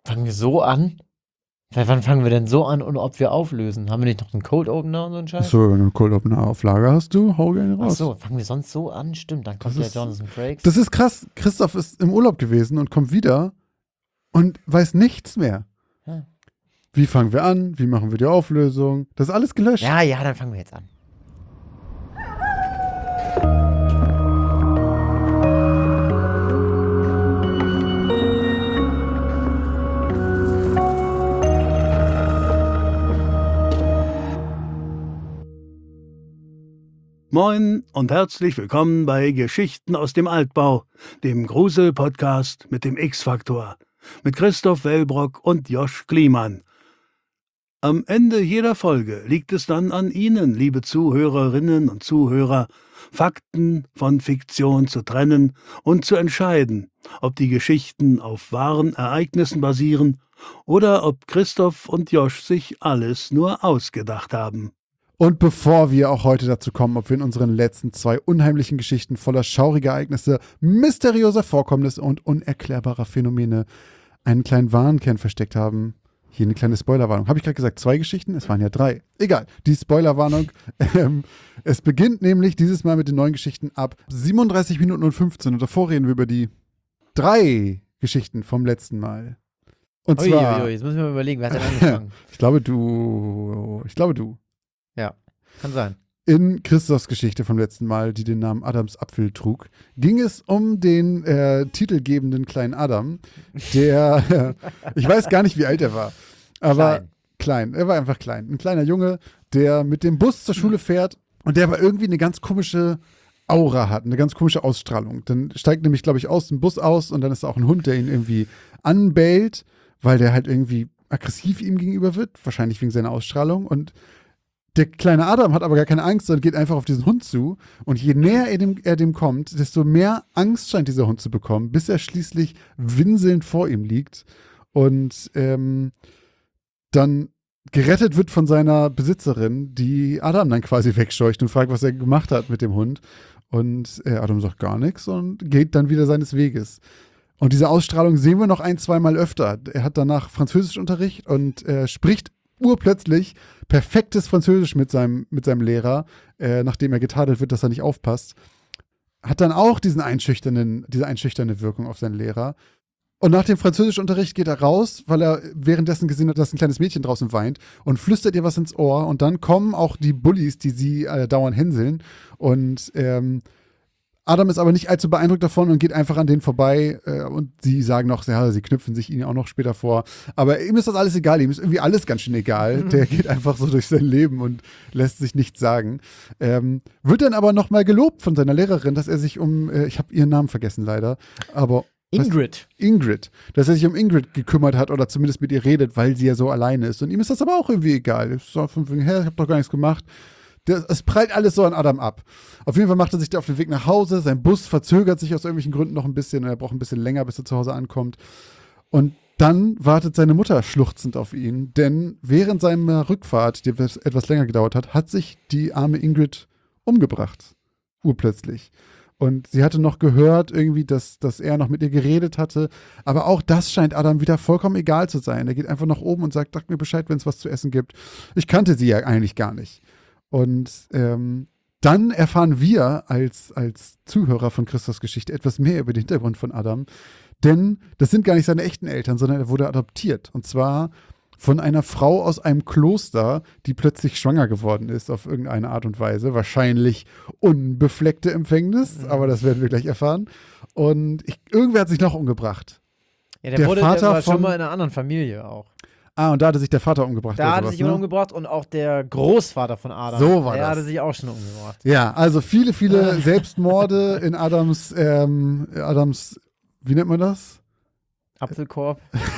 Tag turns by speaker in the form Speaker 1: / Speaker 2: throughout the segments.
Speaker 1: Fangen wir so an? Seit wann fangen wir denn so an und ob wir auflösen? Haben wir nicht noch einen Cold Opener und so einen Scheiß?
Speaker 2: So, wenn du einen Cold Opener auf Lager hast, hau gerne
Speaker 1: Ach
Speaker 2: raus.
Speaker 1: so, fangen wir sonst so an? Stimmt, dann kommt
Speaker 2: Das
Speaker 1: ja
Speaker 2: ist-
Speaker 1: Jonathan Frakes.
Speaker 2: Das ist krass. Christoph ist im Urlaub gewesen und kommt wieder und weiß nichts mehr.
Speaker 1: Ja.
Speaker 2: Wie fangen wir an? Wie machen wir die Auflösung? Das ist alles gelöscht.
Speaker 1: Ja, dann fangen wir jetzt an.
Speaker 3: Moin und herzlich willkommen bei Geschichten aus dem Altbau, dem Grusel-Podcast mit dem X-Faktor, mit Christoph Wellbrock und Josh Kliemann. Am Ende jeder Folge liegt es dann an Ihnen, liebe Zuhörerinnen und Zuhörer, Fakten von Fiktion zu trennen und zu entscheiden, ob die Geschichten auf wahren Ereignissen basieren oder ob Christoph und Josh sich alles nur ausgedacht haben.
Speaker 2: Und bevor wir auch heute dazu kommen, ob wir in unseren letzten 2 unheimlichen Geschichten voller schauriger Ereignisse, mysteriöser Vorkommnisse und unerklärbarer Phänomene einen kleinen Warnkern versteckt haben, hier eine kleine Spoilerwarnung. Habe ich gerade gesagt 2 Geschichten? Es waren ja 3. Egal, die Spoilerwarnung. Es beginnt nämlich dieses Mal mit den neuen Geschichten ab 37 Minuten und 15. Und davor reden wir über die 3 Geschichten vom letzten Mal. Und zwar,
Speaker 1: Jetzt müssen wir mal überlegen, wer hat denn angefangen?
Speaker 2: ich glaube du.
Speaker 1: Ja, kann sein.
Speaker 2: In Christophs Geschichte vom letzten Mal, die den Namen Adams Apfel trug, ging es um den titelgebenden kleinen Adam, der, ich weiß gar nicht, wie alt er war, aber klein. Er war einfach klein. Ein kleiner Junge, der mit dem Bus zur Schule fährt und der aber irgendwie eine ganz komische Aura hat, eine ganz komische Ausstrahlung. Dann steigt nämlich, glaube ich, aus dem Bus aus und dann ist da auch ein Hund, der ihn irgendwie anbellt, weil der halt irgendwie aggressiv ihm gegenüber wird, wahrscheinlich wegen seiner Ausstrahlung. Und der kleine Adam hat aber gar keine Angst und geht einfach auf diesen Hund zu. Und je näher er dem kommt, desto mehr Angst scheint dieser Hund zu bekommen, bis er schließlich winselnd vor ihm liegt und dann gerettet wird von seiner Besitzerin, die Adam dann quasi wegscheucht und fragt, was er gemacht hat mit dem Hund. Und Adam sagt gar nichts und geht dann wieder seines Weges. Und diese Ausstrahlung sehen wir noch 1-2 Mal öfter. Er hat danach Französischunterricht und spricht urplötzlich perfektes Französisch mit seinem Lehrer, nachdem er getadelt wird, dass er nicht aufpasst. Hat dann auch diese einschüchternde Wirkung auf seinen Lehrer. Und nach dem Französischunterricht geht er raus, weil er währenddessen gesehen hat, dass ein kleines Mädchen draußen weint und flüstert ihr was ins Ohr. Und dann kommen auch die Bullies, die sie dauernd hänseln. Und Adam ist aber nicht allzu beeindruckt davon und geht einfach an denen vorbei und sie sagen noch, ja, sie knüpfen sich ihn auch noch später vor. Aber ihm ist das alles egal, ihm ist irgendwie alles ganz schön egal. Der geht einfach so durch sein Leben und lässt sich nichts sagen. Wird dann aber nochmal gelobt von seiner Lehrerin, dass er sich ich habe ihren Namen vergessen leider, aber Ingrid, dass er sich um Ingrid gekümmert hat oder zumindest mit ihr redet, weil sie ja so alleine ist. Und ihm ist das aber auch irgendwie egal. Ich so von wegen, ich habe doch gar nichts gemacht. Es prallt alles so an Adam ab. Auf jeden Fall macht er sich da auf den Weg nach Hause. Sein Bus verzögert sich aus irgendwelchen Gründen noch ein bisschen. Er braucht ein bisschen länger, bis er zu Hause ankommt. Und dann wartet seine Mutter schluchzend auf ihn. Denn während seiner Rückfahrt, die etwas länger gedauert hat, hat sich die arme Ingrid umgebracht. Urplötzlich. Und sie hatte noch gehört irgendwie, dass er noch mit ihr geredet hatte. Aber auch das scheint Adam wieder vollkommen egal zu sein. Er geht einfach nach oben und sagt mir Bescheid, wenn es was zu essen gibt. Ich kannte sie ja eigentlich gar nicht. Und dann erfahren wir als Zuhörer von Christophs Geschichte etwas mehr über den Hintergrund von Adam. Denn das sind gar nicht seine echten Eltern, sondern er wurde adoptiert. Und zwar von einer Frau aus einem Kloster, die plötzlich schwanger geworden ist auf irgendeine Art und Weise. Wahrscheinlich unbefleckte Empfängnis, aber das werden wir gleich erfahren. Und irgendwer hat sich noch umgebracht.
Speaker 1: Ja, der war schon mal in einer anderen Familie auch.
Speaker 2: Ah, und da hatte sich der Vater umgebracht.
Speaker 1: Da hatte sich jemand umgebracht und auch der Großvater von Adam.
Speaker 2: So war das.
Speaker 1: Der hatte sich auch schon umgebracht.
Speaker 2: Ja, also viele Selbstmorde in Adams, wie nennt man das?
Speaker 1: Apfelkorb.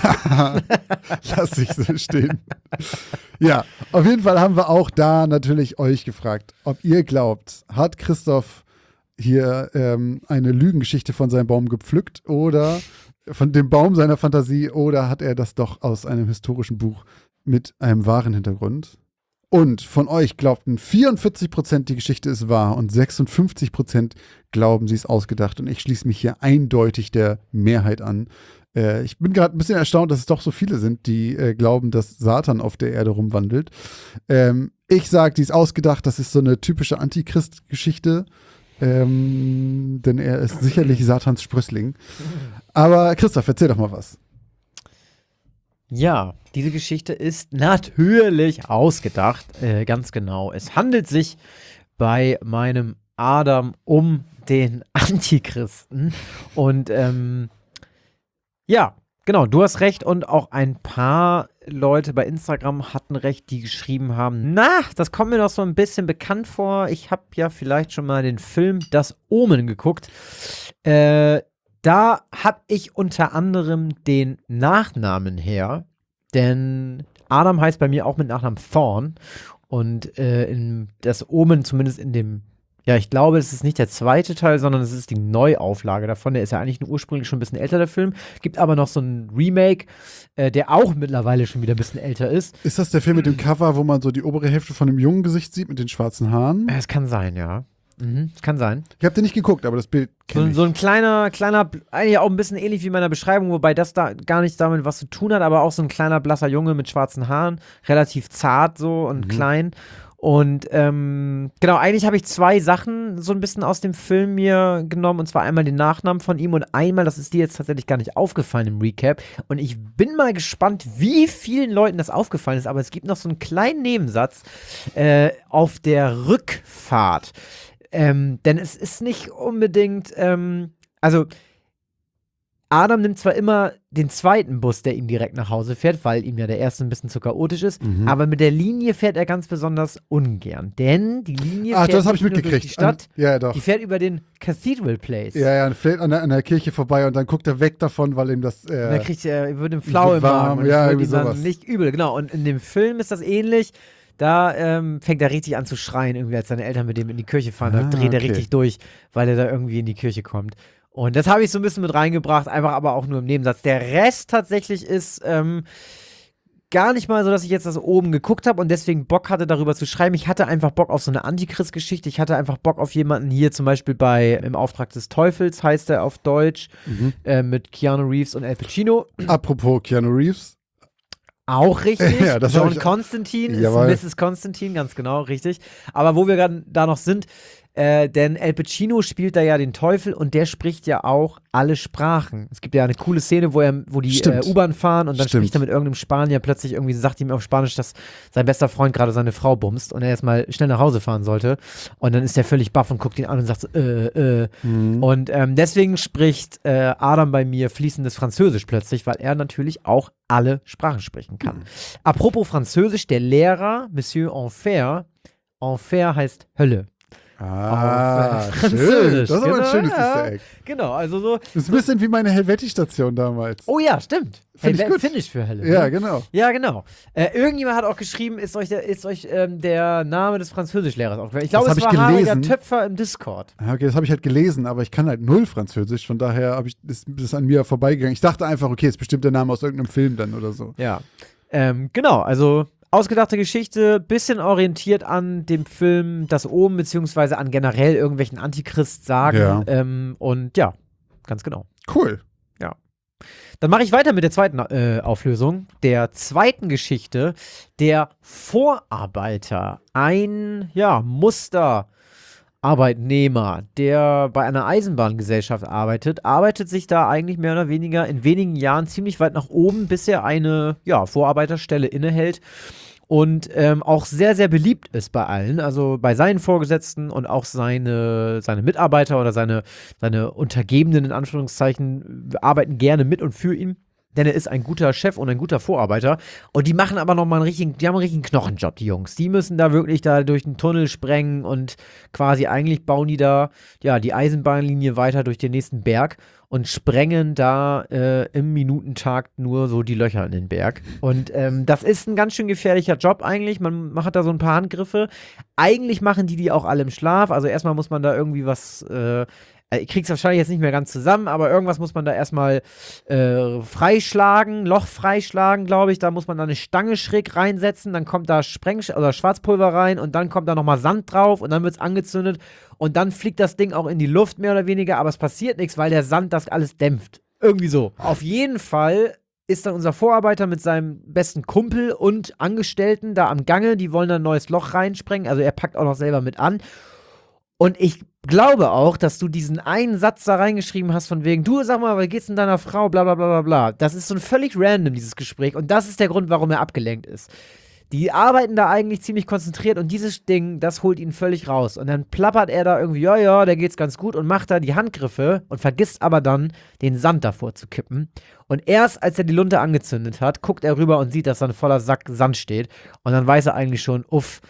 Speaker 2: Lass ich so stehen. Ja, auf jeden Fall haben wir auch da natürlich euch gefragt, ob ihr glaubt, hat Christoph hier eine Lügengeschichte von seinem Baum gepflückt oder von dem Baum seiner Fantasie oder hat er das doch aus einem historischen Buch mit einem wahren Hintergrund? Und von euch glaubten 44% die Geschichte ist wahr und 56% glauben, sie ist ausgedacht. Und ich schließe mich hier eindeutig der Mehrheit an. Ich bin gerade ein bisschen erstaunt, dass es doch so viele sind, die glauben, dass Satan auf der Erde rumwandelt. Ich sage, die ist ausgedacht, das ist so eine typische Antichrist-Geschichte. Denn er ist sicherlich Satans Sprössling. Aber Christoph, erzähl doch mal was.
Speaker 1: Ja, diese Geschichte ist natürlich ausgedacht, ganz genau. Es handelt sich bei meinem Adam um den Antichristen. Und ja, genau, du hast recht und auch ein paar Leute bei Instagram hatten recht, die geschrieben haben, na, das kommt mir doch so ein bisschen bekannt vor. Ich habe ja vielleicht schon mal den Film Das Omen geguckt. Da habe ich unter anderem den Nachnamen her, denn Adam heißt bei mir auch mit Nachnamen Thorn und in Das Omen, zumindest in dem, ja, ich glaube, es ist nicht der zweite Teil, sondern es ist die Neuauflage davon. Der ist ja eigentlich ursprünglich schon ein bisschen älter, der Film. Gibt aber noch so ein Remake, der auch mittlerweile schon wieder ein bisschen älter ist.
Speaker 2: Ist das der Film mit dem Cover, wo man so die obere Hälfte von einem jungen Gesicht sieht mit den schwarzen Haaren?
Speaker 1: Es kann sein, ja. Kann sein.
Speaker 2: Ich habe den nicht geguckt, aber das Bild kenne ich.
Speaker 1: So ein kleiner, eigentlich auch ein bisschen ähnlich wie in meiner Beschreibung, wobei das da gar nicht damit was zu tun hat, aber auch so ein kleiner, blasser Junge mit schwarzen Haaren, relativ zart so und klein. Und genau, eigentlich habe ich zwei Sachen so ein bisschen aus dem Film mir genommen, und zwar einmal den Nachnamen von ihm und einmal, das ist dir jetzt tatsächlich gar nicht aufgefallen im Recap, und ich bin mal gespannt, wie vielen Leuten das aufgefallen ist, aber es gibt noch so einen kleinen Nebensatz auf der Rückfahrt. Denn es ist nicht unbedingt, also Adam nimmt zwar immer den zweiten Bus, der ihm direkt nach Hause fährt, weil ihm ja der erste ein bisschen zu chaotisch ist, aber mit der Linie fährt er ganz besonders ungern, denn die Linie fährt
Speaker 2: das habe ich
Speaker 1: nicht nur
Speaker 2: mitgekriegt.
Speaker 1: durch die Stadt,
Speaker 2: Ja, doch.
Speaker 1: die fährt über den Cathedral Place.
Speaker 2: Ja, fährt an der Kirche vorbei und dann guckt er weg davon, weil ihm das.
Speaker 1: Und dann wird ihm flau im
Speaker 2: warm,
Speaker 1: Magen und
Speaker 2: ja,
Speaker 1: es wird
Speaker 2: irgendwie
Speaker 1: ihm dann
Speaker 2: sowas.
Speaker 1: nicht übel, genau. Und in dem Film ist das ähnlich. Da fängt er richtig an zu schreien, irgendwie, als seine Eltern mit dem in die Kirche fahren. Da dreht er
Speaker 2: okay.
Speaker 1: richtig durch, weil er da irgendwie in die Kirche kommt. Und das habe ich so ein bisschen mit reingebracht, einfach aber auch nur im Nebensatz. Der Rest tatsächlich ist gar nicht mal so, dass ich jetzt das oben geguckt habe und deswegen Bock hatte, darüber zu schreiben. Ich hatte einfach Bock auf so eine Antichrist-Geschichte. Ich hatte einfach Bock auf jemanden hier, zum Beispiel bei Im Auftrag des Teufels, heißt er auf Deutsch, mit Keanu Reeves und Al Pacino.
Speaker 2: Apropos Keanu Reeves.
Speaker 1: Auch richtig.
Speaker 2: Ja, das hab
Speaker 1: John
Speaker 2: ich-
Speaker 1: Constantine
Speaker 2: Jawohl.
Speaker 1: ist Mrs. Constantine, ganz genau, richtig. Aber wo wir gerade da noch sind, denn Al Pacino spielt da ja den Teufel und der spricht ja auch alle Sprachen. Es gibt ja eine coole Szene, wo die
Speaker 2: Stimmt.
Speaker 1: U-Bahn fahren und dann
Speaker 2: Stimmt.
Speaker 1: spricht er mit irgendeinem Spanier, plötzlich irgendwie sagt ihm auf Spanisch, dass sein bester Freund gerade seine Frau bumst und er erstmal schnell nach Hause fahren sollte. Und dann ist er völlig baff und guckt ihn an und sagt so, Und deswegen spricht Adam bei mir fließendes Französisch plötzlich, weil er natürlich auch alle Sprachen sprechen kann. Apropos Französisch, der Monsieur Enfer heißt Hölle. Auf
Speaker 2: schön.
Speaker 1: Französisch.
Speaker 2: Das ist aber ein schönes Easter Egg.
Speaker 1: Genau, also so.
Speaker 2: Das ist ein bisschen wie meine Helvetti-Station damals.
Speaker 1: Oh ja, stimmt.
Speaker 2: Find ich gut.
Speaker 1: Finish für Hölle.
Speaker 2: Ja,
Speaker 1: ne?
Speaker 2: genau.
Speaker 1: Ja, genau. Irgendjemand hat auch geschrieben, ist euch der Name des Französischlehrers aufgefallen? Ich glaube,
Speaker 2: Das
Speaker 1: es
Speaker 2: hab
Speaker 1: war
Speaker 2: ich
Speaker 1: Haariger
Speaker 2: gelesen.
Speaker 1: Töpfer im Discord.
Speaker 2: Okay, das habe ich halt gelesen, aber ich kann halt null Französisch, von daher ist das an mir vorbeigegangen. Ich dachte einfach, okay, ist bestimmt der Name aus irgendeinem Film dann oder so.
Speaker 1: Ja. Genau, also ausgedachte Geschichte, bisschen orientiert an dem Film Das Omen, beziehungsweise an generell irgendwelchen Antichrist-Sagen.
Speaker 2: Ja.
Speaker 1: Und ja, ganz genau.
Speaker 2: Cool.
Speaker 1: Dann mache ich weiter mit der zweiten Auflösung, der zweiten Geschichte. Der Vorarbeiter, ein Musterarbeitnehmer, der bei einer Eisenbahngesellschaft arbeitet sich da eigentlich mehr oder weniger in wenigen Jahren ziemlich weit nach oben, bis er eine Vorarbeiterstelle innehält. Und auch sehr, sehr beliebt ist bei allen, also bei seinen Vorgesetzten und auch seine Mitarbeiter oder seine Untergebenen in Anführungszeichen arbeiten gerne mit und für ihn. Denn er ist ein guter Chef und ein guter Vorarbeiter. Und die machen aber nochmal die haben einen richtigen Knochenjob, die Jungs. Die müssen da wirklich da durch den Tunnel sprengen und quasi eigentlich bauen die da die Eisenbahnlinie weiter durch den nächsten Berg und sprengen da im Minutentakt nur so die Löcher in den Berg. Und das ist ein ganz schön gefährlicher Job eigentlich. Man hat da so ein paar Handgriffe. Eigentlich machen die auch alle im Schlaf. Also erstmal muss man da irgendwie was ich krieg's wahrscheinlich jetzt nicht mehr ganz zusammen, aber irgendwas muss man da erstmal Loch freischlagen, glaube ich. Da muss man da eine Stange schräg reinsetzen, dann kommt da Schwarzpulver rein und dann kommt da nochmal Sand drauf und dann wird's angezündet und dann fliegt das Ding auch in die Luft, mehr oder weniger, aber es passiert nichts, weil der Sand das alles dämpft. Irgendwie so. Auf jeden Fall ist dann unser Vorarbeiter mit seinem besten Kumpel und Angestellten da am Gange. Die wollen da ein neues Loch reinsprengen. Also er packt auch noch selber mit an. Und ich glaube auch, dass du diesen einen Satz da reingeschrieben hast von wegen, du, sag mal, wie geht's denn deiner Frau, bla bla bla bla bla. Das ist so ein völlig random, dieses Gespräch. Und das ist der Grund, warum er abgelenkt ist. Die arbeiten da eigentlich ziemlich konzentriert und dieses Ding, das holt ihn völlig raus. Und dann plappert er da irgendwie, ja, der geht's ganz gut und macht da die Handgriffe und vergisst aber dann, den Sand davor zu kippen. Und erst als er die Lunte angezündet hat, guckt er rüber und sieht, dass da ein voller Sack Sand steht. Und dann weiß er eigentlich schon,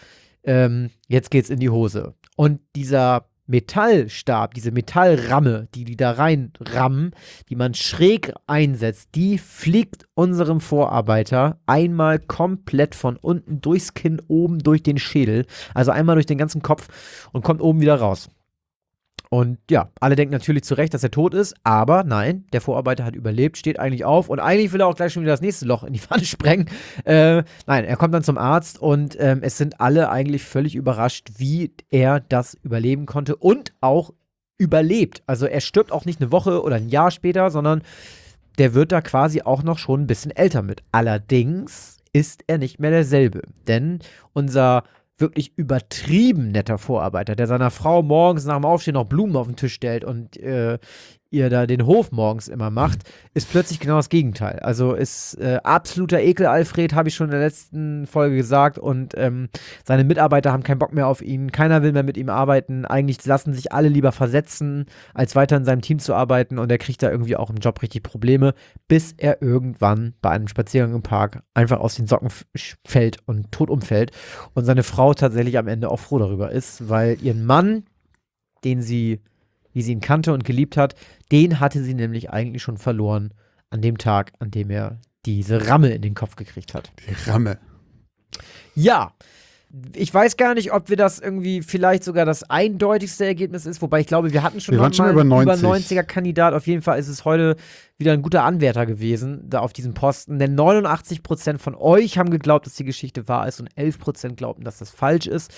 Speaker 1: jetzt geht's in die Hose. Und dieser Metallstab, diese Metallramme, die da reinrammen, die man schräg einsetzt, die fliegt unserem Vorarbeiter einmal komplett von unten durchs Kinn, oben durch den Schädel, also einmal durch den ganzen Kopf und kommt oben wieder raus. Und ja, alle denken natürlich zu Recht, dass er tot ist, aber nein, der Vorarbeiter hat überlebt, steht eigentlich auf und eigentlich will er auch gleich schon wieder das nächste Loch in die Pfanne sprengen. Nein, er kommt dann zum Arzt und es sind alle eigentlich völlig überrascht, wie er das überleben konnte und auch überlebt. Also er stirbt auch nicht eine Woche oder ein Jahr später, sondern der wird da quasi auch noch schon ein bisschen älter mit. Allerdings ist er nicht mehr derselbe, denn unser wirklich übertrieben netter Vorarbeiter, der seiner Frau morgens nach dem Aufstehen noch Blumen auf den Tisch stellt und ihr da den Hof morgens immer macht, ist plötzlich genau das Gegenteil. Also ist absoluter Ekel-Alfred, habe ich schon in der letzten Folge gesagt und seine Mitarbeiter haben keinen Bock mehr auf ihn, keiner will mehr mit ihm arbeiten, eigentlich lassen sich alle lieber versetzen, als weiter in seinem Team zu arbeiten und er kriegt da irgendwie auch im Job richtig Probleme, bis er irgendwann bei einem Spaziergang im Park einfach aus den Socken fällt und tot umfällt und seine Frau tatsächlich am Ende auch froh darüber ist, weil ihren Mann, wie sie ihn kannte und geliebt hat, den hatte sie nämlich eigentlich schon verloren an dem Tag, an dem er diese Ramme in den Kopf gekriegt hat.
Speaker 2: Die Ramme.
Speaker 1: Ja, ich weiß gar nicht, ob wir das irgendwie vielleicht sogar das eindeutigste Ergebnis ist, wobei ich glaube, wir hatten schon
Speaker 2: Wir waren schon über 90.
Speaker 1: 90er-Kandidat. Auf jeden Fall ist es heute wieder ein guter Anwärter gewesen, da auf diesem Posten, denn 89% von euch haben geglaubt, dass die Geschichte wahr ist und 11% glaubten, dass das falsch ist.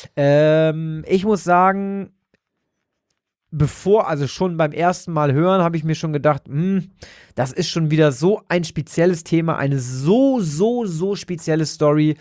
Speaker 1: Ich muss sagen, also schon beim ersten Mal hören, habe ich mir schon gedacht, das ist schon wieder so ein spezielles Thema, eine so spezielle Story,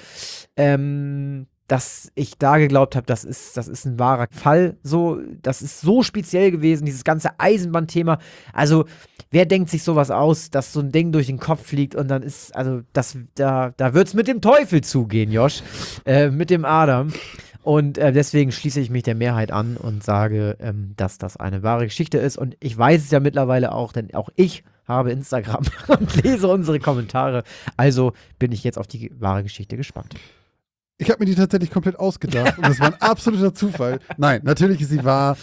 Speaker 1: dass ich da geglaubt habe, das ist ein wahrer Fall. So, das ist so speziell gewesen, dieses ganze Eisenbahnthema. Also, wer denkt sich sowas aus, dass so ein Ding durch den Kopf fliegt und dann ist, also, da wird's mit dem Teufel zugehen, Josh, mit dem Adam. Und deswegen schließe ich mich der Mehrheit an und sage, dass das eine wahre Geschichte ist. Und ich weiß es ja mittlerweile auch, denn auch ich habe Instagram und lese unsere Kommentare. Also bin ich jetzt auf die wahre Geschichte gespannt.
Speaker 2: Ich habe mir die tatsächlich komplett ausgedacht und das war ein absoluter Zufall. Nein, natürlich ist sie wahr.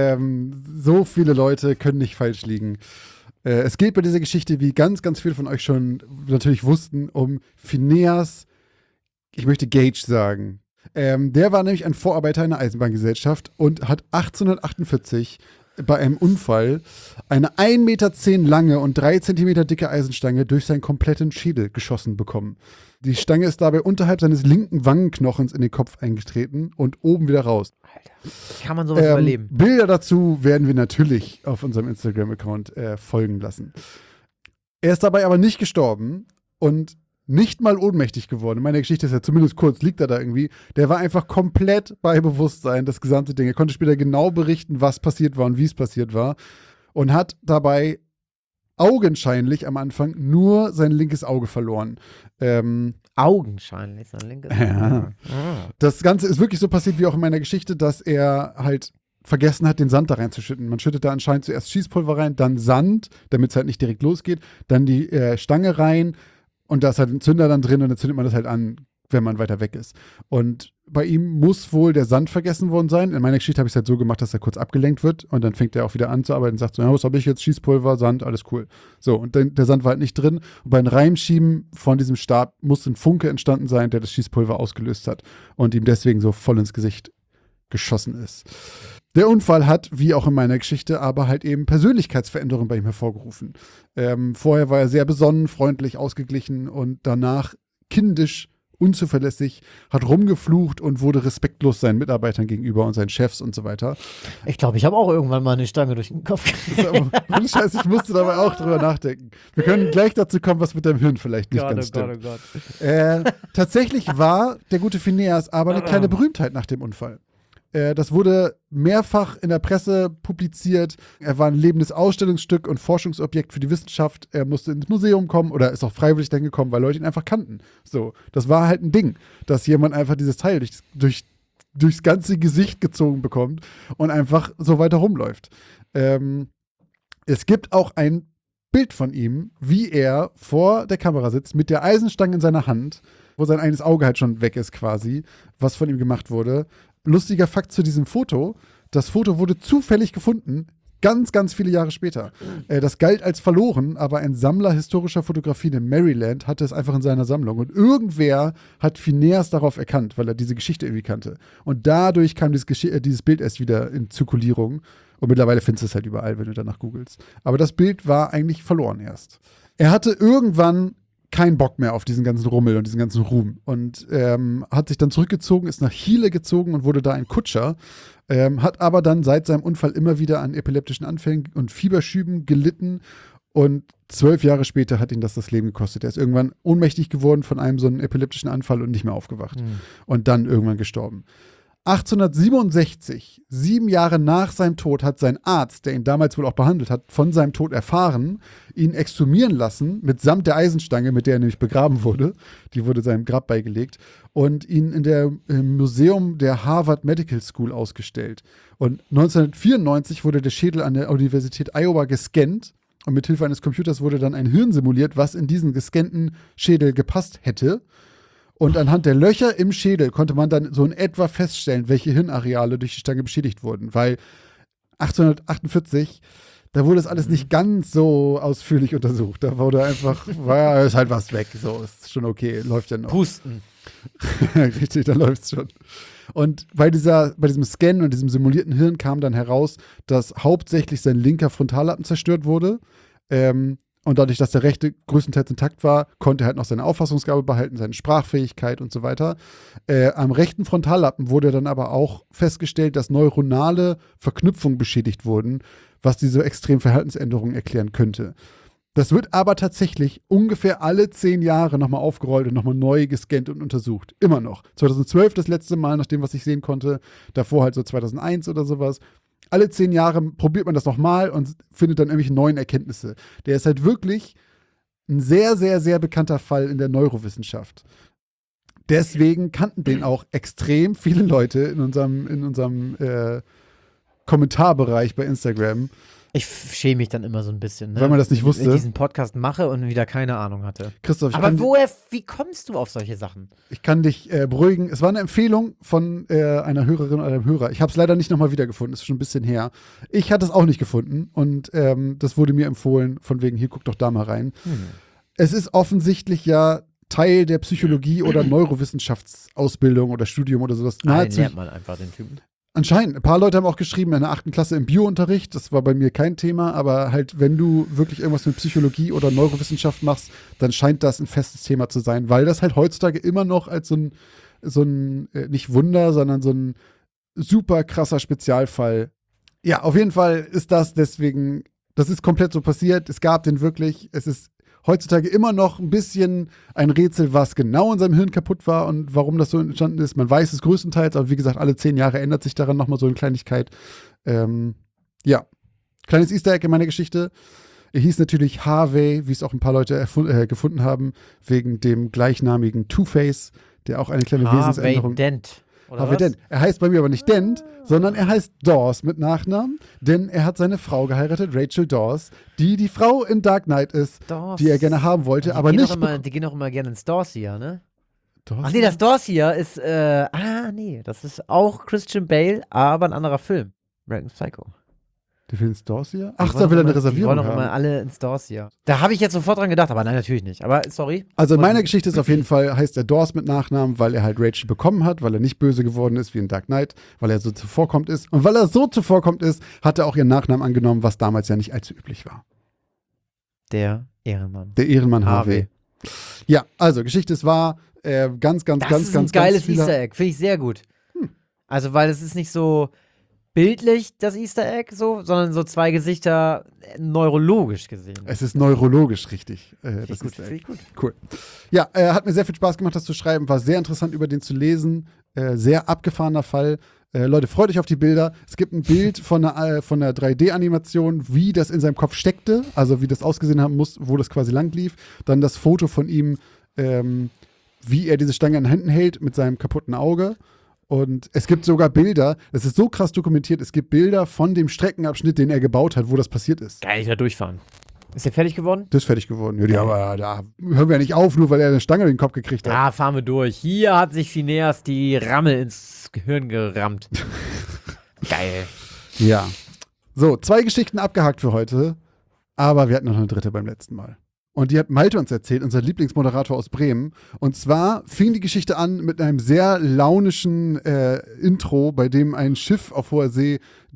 Speaker 2: So viele Leute können nicht falsch liegen. Es geht bei dieser Geschichte, wie ganz, ganz viele von euch schon natürlich wussten, um Phineas, ich möchte Gage sagen. Der war nämlich ein Vorarbeiter einer Eisenbahngesellschaft und hat 1848 bei einem Unfall eine 1,10 Meter lange und 3 Zentimeter dicke Eisenstange durch seinen kompletten Schädel geschossen bekommen. Die Stange ist dabei unterhalb seines linken Wangenknochens in den Kopf eingetreten und oben wieder raus.
Speaker 1: Alter, kann man sowas überleben?
Speaker 2: Bilder dazu werden wir natürlich auf unserem Instagram-Account folgen lassen. Er ist dabei aber nicht gestorben und nicht mal ohnmächtig geworden. In meiner Geschichte ist er zumindest kurz, liegt er da irgendwie. Der war einfach komplett bei Bewusstsein, das gesamte Ding. Er konnte später genau berichten, was passiert war und wie es passiert war. Und hat dabei augenscheinlich am Anfang nur sein linkes Auge verloren.
Speaker 1: Augenscheinlich sein linkes Auge.
Speaker 2: Ja. Das Ganze ist wirklich so passiert wie auch in meiner Geschichte, dass er halt vergessen hat, den Sand da reinzuschütten. Man schüttet da anscheinend zuerst Schießpulver rein, dann Sand, damit es halt nicht direkt losgeht, dann die Stange rein. Und da ist halt ein Zünder dann drin und dann zündet man das halt an, wenn man weiter weg ist. Und bei ihm muss wohl der Sand vergessen worden sein. In meiner Geschichte habe ich es halt so gemacht, dass er kurz abgelenkt wird und dann fängt er auch wieder an zu arbeiten und sagt so, ja, was habe ich jetzt? Schießpulver, Sand, alles cool. So, und dann, der Sand war halt nicht drin. Und beim Reinschieben von diesem Stab muss ein Funke entstanden sein, der das Schießpulver ausgelöst hat und ihm deswegen so voll ins Gesicht geschossen ist. Der Unfall hat, wie auch in meiner Geschichte, aber halt eben Persönlichkeitsveränderungen bei ihm hervorgerufen. Vorher war er sehr besonnen, freundlich, ausgeglichen und danach kindisch, unzuverlässig, hat rumgeflucht und wurde respektlos seinen Mitarbeitern gegenüber und seinen Chefs und so weiter.
Speaker 1: Ich glaube, ich habe auch irgendwann mal eine Stange durch den Kopf gekriegt.
Speaker 2: Ohne Scheiß, ich musste dabei auch drüber nachdenken. Wir können gleich dazu kommen, was mit deinem Hirn vielleicht nicht ganz stimmt. Tatsächlich war der gute Phineas aber eine kleine Berühmtheit nach dem Unfall. Das wurde mehrfach in der Presse publiziert. Er war ein lebendes Ausstellungsstück und Forschungsobjekt für die Wissenschaft. Er musste ins Museum kommen oder ist auch freiwillig dann gekommen, weil Leute ihn einfach kannten. So, das war halt ein Ding, dass jemand einfach dieses Teil durchs ganze Gesicht gezogen bekommt und einfach so weiter rumläuft. Es gibt auch ein Bild von ihm, wie er vor der Kamera sitzt mit der Eisenstange in seiner Hand, wo sein eines Auge halt schon weg ist quasi, was von ihm gemacht wurde. Lustiger Fakt zu diesem Foto: Das Foto wurde zufällig gefunden, ganz, ganz viele Jahre später. Das galt als verloren, aber ein Sammler historischer Fotografien in Maryland hatte es einfach in seiner Sammlung. Und irgendwer hat Phineas darauf erkannt, weil er diese Geschichte irgendwie kannte. Und dadurch kam dieses Bild erst wieder in Zirkulierung. Und mittlerweile findest du es halt überall, wenn du danach googelst. Aber das Bild war eigentlich verloren erst. Er hatte irgendwann keinen Bock mehr auf diesen ganzen Rummel und diesen ganzen Ruhm und hat sich dann zurückgezogen, ist nach Chile gezogen und wurde da ein Kutscher, hat aber dann seit seinem Unfall immer wieder an epileptischen Anfällen und Fieberschüben gelitten und 12 Jahre später hat ihn das Leben gekostet. Er ist irgendwann ohnmächtig geworden von einem so einen epileptischen Anfall und nicht mehr aufgewacht und dann irgendwann gestorben. 1867, 7 Jahre nach seinem Tod, hat sein Arzt, der ihn damals wohl auch behandelt hat, von seinem Tod erfahren, ihn exhumieren lassen, mitsamt der Eisenstange, mit der er nämlich begraben wurde. Die wurde seinem Grab beigelegt und ihn im Museum der Harvard Medical School ausgestellt. Und 1994 wurde der Schädel an der Universität Iowa gescannt und mit Hilfe eines Computers wurde dann ein Hirn simuliert, was in diesen gescannten Schädel gepasst hätte. Und anhand der Löcher im Schädel konnte man dann so in etwa feststellen, welche Hirnareale durch die Stange beschädigt wurden. Weil 1848, da wurde das alles nicht ganz so ausführlich untersucht. Da wurde einfach, ist halt was weg. So, ist schon okay, läuft ja noch.
Speaker 1: Pusten.
Speaker 2: Richtig, da läuft's schon. Und bei diesem Scan und diesem simulierten Hirn kam dann heraus, dass hauptsächlich sein linker Frontallappen zerstört wurde. Und dadurch, dass der rechte größtenteils intakt war, konnte er halt noch seine Auffassungsgabe behalten, seine Sprachfähigkeit und so weiter. Am rechten Frontallappen wurde dann aber auch festgestellt, dass neuronale Verknüpfungen beschädigt wurden, was diese extremen Verhaltensänderungen erklären könnte. Das wird aber tatsächlich ungefähr alle 10 Jahre nochmal aufgerollt und nochmal neu gescannt und untersucht. Immer noch. 2012 das letzte Mal, nach dem, was ich sehen konnte. Davor halt so 2001 oder sowas. Alle 10 Jahre probiert man das nochmal und findet dann irgendwelche neuen Erkenntnisse. Der ist halt wirklich ein sehr, sehr, sehr bekannter Fall in der Neurowissenschaft. Deswegen kannten den auch extrem viele Leute in unserem Kommentarbereich bei Instagram.
Speaker 1: Ich schäme mich dann immer so ein bisschen, ne?
Speaker 2: Weil man das nicht wusste.
Speaker 1: Wenn ich diesen Podcast mache und wieder keine Ahnung hatte.
Speaker 2: Christoph,
Speaker 1: aber wie kommst du auf solche Sachen?
Speaker 2: Ich kann dich beruhigen. Es war eine Empfehlung von einer Hörerin oder einem Hörer. Ich habe es leider nicht nochmal wiedergefunden. Ist schon ein bisschen her. Ich hatte es auch nicht gefunden. Und das wurde mir empfohlen, von wegen, hier, guck doch da mal rein. Es ist offensichtlich ja Teil der Psychologie oder Neurowissenschaftsausbildung oder Studium oder sowas.
Speaker 1: Lernt man einfach den Typen.
Speaker 2: Anscheinend. Ein paar Leute haben auch geschrieben, in der 8. Klasse im Biounterricht. Das war bei mir kein Thema, aber halt, wenn du wirklich irgendwas mit Psychologie oder Neurowissenschaft machst, dann scheint das ein festes Thema zu sein, weil das halt heutzutage immer noch als so ein nicht Wunder, sondern so ein super krasser Spezialfall. Ja, auf jeden Fall ist das deswegen, das ist komplett so passiert. Es gab den wirklich, es ist heutzutage immer noch ein bisschen ein Rätsel, was genau in seinem Hirn kaputt war und warum das so entstanden ist. Man weiß es größtenteils, aber wie gesagt, alle 10 Jahre ändert sich daran nochmal so eine Kleinigkeit. Ja, kleines Easter Egg in meiner Geschichte. Er hieß natürlich Harvey, wie es auch ein paar Leute gefunden haben, wegen dem gleichnamigen Two-Face, der auch eine kleine Wesensänderung. Harvey Dent. Er heißt bei mir aber nicht Dent, sondern er heißt Dawes mit Nachnamen, denn er hat seine Frau geheiratet, Rachel Dawes, die Frau in Dark Knight ist, die er gerne haben wollte, aber nicht.
Speaker 1: Die gehen auch immer gerne ins Dorsia, ne?
Speaker 2: Dorsia?
Speaker 1: Ach nee, das Dorsia ist, das ist auch Christian Bale, aber ein anderer Film. American Psycho.
Speaker 2: Die will ins Dorsia? Ach, da will er eine Reservierung haben.
Speaker 1: Die wollen auch immer alle ins Dorsia. Da habe ich jetzt sofort dran gedacht, aber nein, natürlich nicht. Aber sorry.
Speaker 2: Also in meiner Geschichte ist auf jeden Fall, heißt er Dawes mit Nachnamen, weil er halt Rachel bekommen hat, weil er nicht böse geworden ist wie in Dark Knight, weil er so zuvorkommt ist. Und weil er so zuvorkommt ist, hat er auch ihren Nachnamen angenommen, was damals ja nicht allzu üblich war.
Speaker 1: Der Ehrenmann.
Speaker 2: Der Ehrenmann Harvey. Ja, also Geschichte ist wahr. Ganz, ganz,
Speaker 1: Das
Speaker 2: ganz,
Speaker 1: ist
Speaker 2: ganz,
Speaker 1: ein geiles
Speaker 2: ganz viele-
Speaker 1: Easter Egg. Finde ich sehr gut. Also, weil es ist nicht so bildlich, das Easter Egg, so, sondern so zwei Gesichter neurologisch gesehen.
Speaker 2: Es ist neurologisch richtig.
Speaker 1: Finde ich
Speaker 2: Das
Speaker 1: gut,
Speaker 2: Easter
Speaker 1: finde
Speaker 2: Egg.
Speaker 1: ich gut.
Speaker 2: Cool. Ja, hat mir sehr viel Spaß gemacht, das zu schreiben. War sehr interessant, über den zu lesen. Sehr abgefahrener Fall. Leute, freut euch auf die Bilder. Es gibt ein Bild von einer 3D-Animation, wie das in seinem Kopf steckte, also wie das ausgesehen haben muss, wo das quasi lang lief. Dann das Foto von ihm, wie er diese Stange in den Händen hält mit seinem kaputten Auge. Und es gibt sogar Bilder, das ist so krass dokumentiert, es gibt Bilder von dem Streckenabschnitt, den er gebaut hat, wo das passiert ist.
Speaker 1: Geil, ich da durchfahren. Ist der fertig geworden?
Speaker 2: Das ist fertig geworden. Ja, aber da hören wir ja nicht auf, nur weil er eine Stange in den Kopf gekriegt hat.
Speaker 1: Ja, fahren wir durch. Hier hat sich Phineas die Rammel ins Gehirn gerammt. Geil.
Speaker 2: Ja. So, 2 Geschichten abgehakt für heute, aber wir hatten noch eine dritte beim letzten Mal. Und die hat Malte uns erzählt, unser Lieblingsmoderator aus Bremen. Und zwar fing die Geschichte an mit einem sehr launischen Intro, bei dem ein Schiff auf hoher See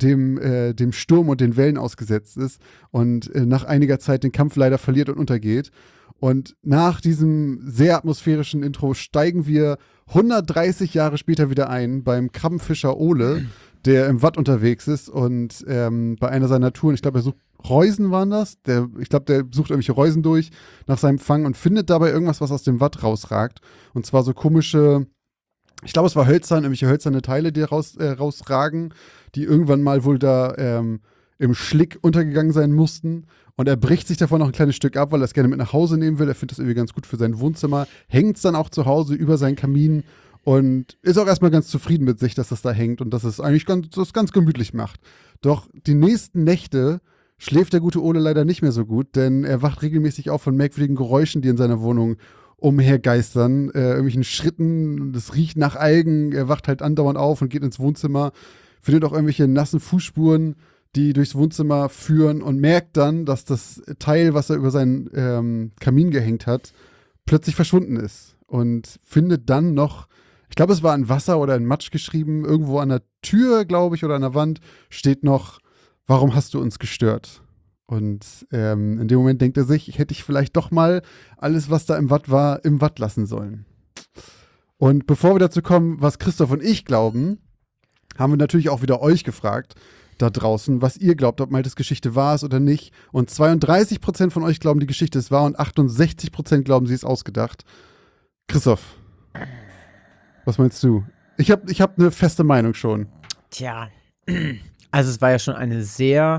Speaker 2: dem Sturm und den Wellen ausgesetzt ist und nach einiger Zeit den Kampf leider verliert und untergeht. Und nach diesem sehr atmosphärischen Intro steigen wir 130 Jahre später wieder ein beim Krabbenfischer Ole, der im Watt unterwegs ist und bei einer seiner Touren, ich glaube, er sucht Reusen waren das. Ich glaube, der sucht irgendwelche Reusen durch nach seinem Fang und findet dabei irgendwas, was aus dem Watt rausragt. Und zwar so komische, ich glaube, es war irgendwelche hölzerne Teile, die rausragen, die irgendwann mal wohl da im Schlick untergegangen sein mussten. Und er bricht sich davon noch ein kleines Stück ab, weil er es gerne mit nach Hause nehmen will. Er findet das irgendwie ganz gut für sein Wohnzimmer, hängt es dann auch zu Hause über seinen Kamin und ist auch erstmal ganz zufrieden mit sich, dass das da hängt und dass es eigentlich ganz gemütlich macht. Doch die nächsten Nächte schläft der gute Ole leider nicht mehr so gut, denn er wacht regelmäßig auf von merkwürdigen Geräuschen, die in seiner Wohnung umhergeistern, irgendwelchen Schritten, das riecht nach Algen, er wacht halt andauernd auf und geht ins Wohnzimmer, findet auch irgendwelche nassen Fußspuren, die durchs Wohnzimmer führen und merkt dann, dass das Teil, was er über seinen Kamin gehängt hat, plötzlich verschwunden ist und findet dann noch, ich glaube, es war in Wasser oder in Matsch geschrieben, irgendwo an der Tür, glaube ich, oder an der Wand steht noch: Warum hast du uns gestört? Und in dem Moment denkt er sich, hätte ich vielleicht doch mal alles, was da im Watt war, im Watt lassen sollen. Und bevor wir dazu kommen, was Christoph und ich glauben, haben wir natürlich auch wieder euch gefragt, da draußen, was ihr glaubt, ob Maltes Geschichte wahr ist oder nicht. Und 32% von euch glauben, die Geschichte ist wahr und 68% glauben, sie ist ausgedacht. Christoph, was meinst du? Ich hab eine feste Meinung schon.
Speaker 1: Tja, also es war ja schon eine sehr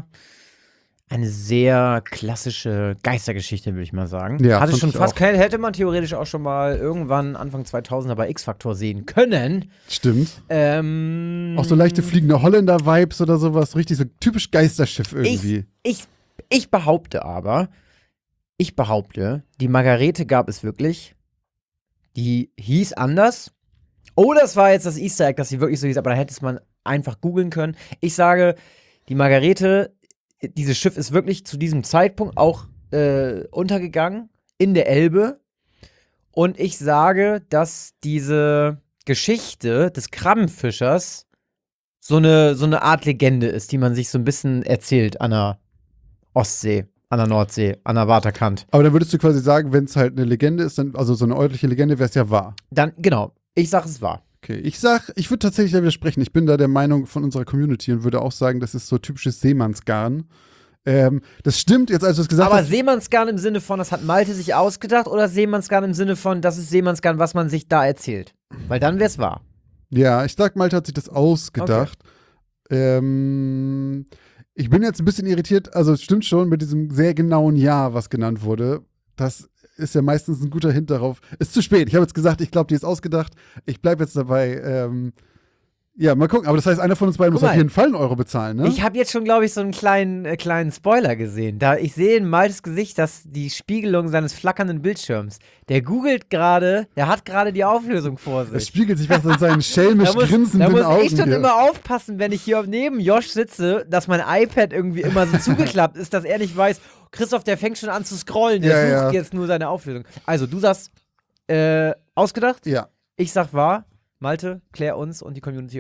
Speaker 1: klassische Geistergeschichte, würde ich mal sagen.
Speaker 2: Ja,
Speaker 1: Hatte
Speaker 2: fand
Speaker 1: schon
Speaker 2: ich
Speaker 1: fast
Speaker 2: auch.
Speaker 1: hätte man theoretisch auch schon mal irgendwann Anfang 2000er bei X-Factor sehen können.
Speaker 2: Stimmt. Auch so leichte fliegende Holländer-Vibes oder sowas. Richtig so typisch Geisterschiff irgendwie.
Speaker 1: Ich behaupte, die Margarete gab es wirklich. Die hieß anders. Oder es war jetzt das Easter Egg, dass sie wirklich so hieß, aber da hätte es man einfach googeln können. Ich sage, die Margarete, dieses Schiff ist wirklich zu diesem Zeitpunkt auch untergegangen in der Elbe. Und ich sage, dass diese Geschichte des Krabbenfischers so eine Art Legende ist, die man sich so ein bisschen erzählt an der Ostsee, an der Nordsee, an der Waterkant.
Speaker 2: Aber dann würdest du quasi sagen, wenn es halt eine Legende ist, dann, also so eine örtliche Legende, wäre es ja wahr.
Speaker 1: Dann, genau, ich sage, es wahr.
Speaker 2: Okay, ich würde tatsächlich da widersprechen. Ich bin da der Meinung von unserer Community und würde auch sagen, das ist so typisches Seemannsgarn. Das stimmt, jetzt als du es gesagt
Speaker 1: Aber
Speaker 2: hast.
Speaker 1: Seemannsgarn im Sinne von, das hat Malte sich ausgedacht, oder Seemannsgarn im Sinne von, das ist Seemannsgarn, was man sich da erzählt? Weil dann wäre es wahr.
Speaker 2: Ja, ich sag, Malte hat sich das ausgedacht. Ich bin jetzt ein bisschen irritiert, also es stimmt schon mit diesem sehr genauen Jahr, was genannt wurde. Das ist ja meistens ein guter Hint darauf. Ist zu spät. Ich habe jetzt gesagt, ich glaube, die ist ausgedacht. Ich bleibe jetzt dabei. Ja, mal gucken. Aber das heißt, einer von uns beiden muss
Speaker 1: Guck
Speaker 2: auf
Speaker 1: mal.
Speaker 2: jeden Fall einen Euro bezahlen, ne?
Speaker 1: Ich habe jetzt schon, glaube ich, so einen kleinen Spoiler gesehen. Ich sehe in Maltes Gesicht, dass die Spiegelung seines flackernden Bildschirms. Der googelt gerade, der hat gerade die Auflösung vor
Speaker 2: Es
Speaker 1: sich.
Speaker 2: spiegelt sich was in seinen schelmisch
Speaker 1: Da
Speaker 2: grinsenden
Speaker 1: muss
Speaker 2: Augen
Speaker 1: ich schon
Speaker 2: hier.
Speaker 1: immer aufpassen, wenn ich hier neben Josh sitze, dass mein iPad irgendwie immer so zugeklappt ist, dass er nicht weiß, Christoph, der fängt schon an zu scrollen, der
Speaker 2: Ja,
Speaker 1: sucht
Speaker 2: ja.
Speaker 1: jetzt nur seine Auflösung. Also, du sagst, ausgedacht,
Speaker 2: Ja.
Speaker 1: ich sag wahr. Malte, klär uns und die Community auf.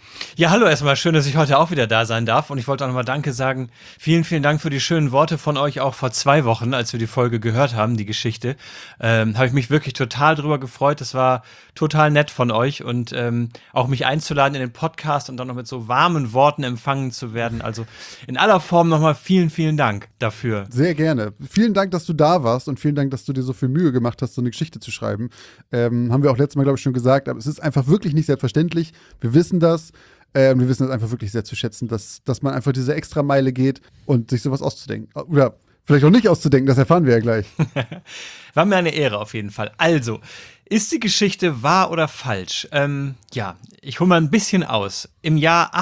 Speaker 4: Ja, hallo erstmal. Schön, dass ich heute auch wieder da sein darf. Und ich wollte auch nochmal Danke sagen. Vielen, vielen Dank für die schönen Worte von euch auch vor 2 Wochen, als wir die Folge gehört haben, die Geschichte. Habe ich mich wirklich total drüber gefreut. Das war total nett von euch und auch mich einzuladen in den Podcast und dann noch mit so warmen Worten empfangen zu werden. Also in aller Form nochmal vielen, vielen Dank dafür.
Speaker 2: Sehr gerne. Vielen Dank, dass du da warst und vielen Dank, dass du dir so viel Mühe gemacht hast, so eine Geschichte zu schreiben. Haben wir auch letztes Mal, glaube ich, schon gesagt, aber es ist einfach wirklich nicht selbstverständlich. Wir wissen das. Wir wissen das einfach wirklich sehr zu schätzen, dass man einfach diese Extrameile geht und sich sowas auszudenken. Oder vielleicht auch nicht auszudenken, das erfahren wir ja gleich.
Speaker 4: War mir eine Ehre auf jeden Fall. Also, ist die Geschichte wahr oder falsch? Ja, ich hole mal ein bisschen aus. Im Jahr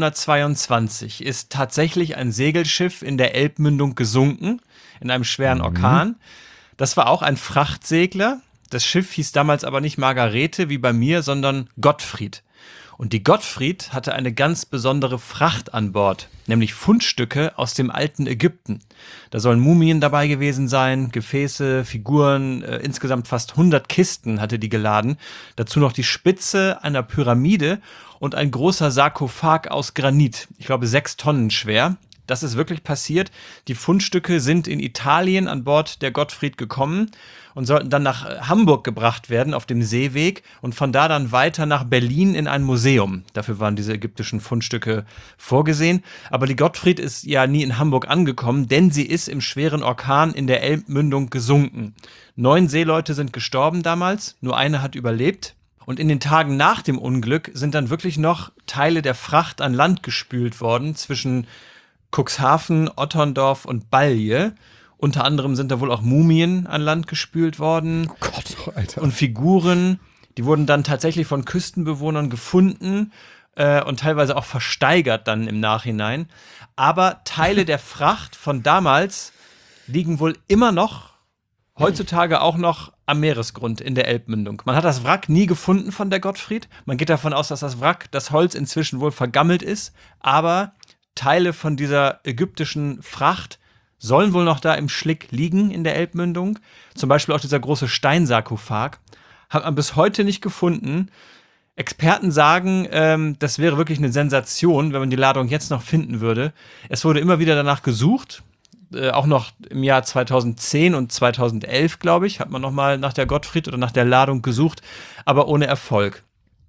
Speaker 4: 1822 ist tatsächlich ein Segelschiff in der Elbmündung gesunken, in einem schweren Orkan. Das war auch ein Frachtsegler. Das Schiff hieß damals aber nicht Margarete wie bei mir, sondern Gottfried. Und die Gottfried hatte eine ganz besondere Fracht an Bord, nämlich Fundstücke aus dem alten Ägypten. Da sollen Mumien dabei gewesen sein, Gefäße, Figuren, insgesamt fast 100 Kisten hatte die geladen. Dazu noch die Spitze einer Pyramide und ein großer Sarkophag aus Granit, ich glaube 6 Tonnen schwer. Das ist wirklich passiert. Die Fundstücke sind in Italien an Bord der Gottfried gekommen und sollten dann nach Hamburg gebracht werden auf dem Seeweg und von da dann weiter nach Berlin in ein Museum. Dafür waren diese ägyptischen Fundstücke vorgesehen. Aber die Gottfried ist ja nie in Hamburg angekommen, denn sie ist im schweren Orkan in der Elbmündung gesunken. 9 Seeleute sind gestorben damals, nur eine hat überlebt. Und in den Tagen nach dem Unglück sind dann wirklich noch Teile der Fracht an Land gespült worden zwischen Cuxhaven, Otterndorf und Balje. Unter anderem sind da wohl auch Mumien an Land gespült worden.
Speaker 2: Oh Gott, Alter.
Speaker 4: Und Figuren, die wurden dann tatsächlich von Küstenbewohnern gefunden und teilweise auch versteigert dann im Nachhinein. Aber Teile der Fracht von damals liegen wohl immer noch, heutzutage auch noch am Meeresgrund in der Elbmündung. Man hat das Wrack nie gefunden von der Gottfried. Man geht davon aus, dass das Wrack, das Holz inzwischen wohl vergammelt ist, aber Teile von dieser ägyptischen Fracht sollen wohl noch da im Schlick liegen in der Elbmündung. Zum Beispiel auch dieser große Steinsarkophag. Hat man bis heute nicht gefunden. Experten sagen, das wäre wirklich eine Sensation, wenn man die Ladung jetzt noch finden würde. Es wurde immer wieder danach gesucht. Auch noch im Jahr 2010 und 2011, glaube ich, hat man noch mal nach der Gottfried oder nach der Ladung gesucht, aber ohne Erfolg.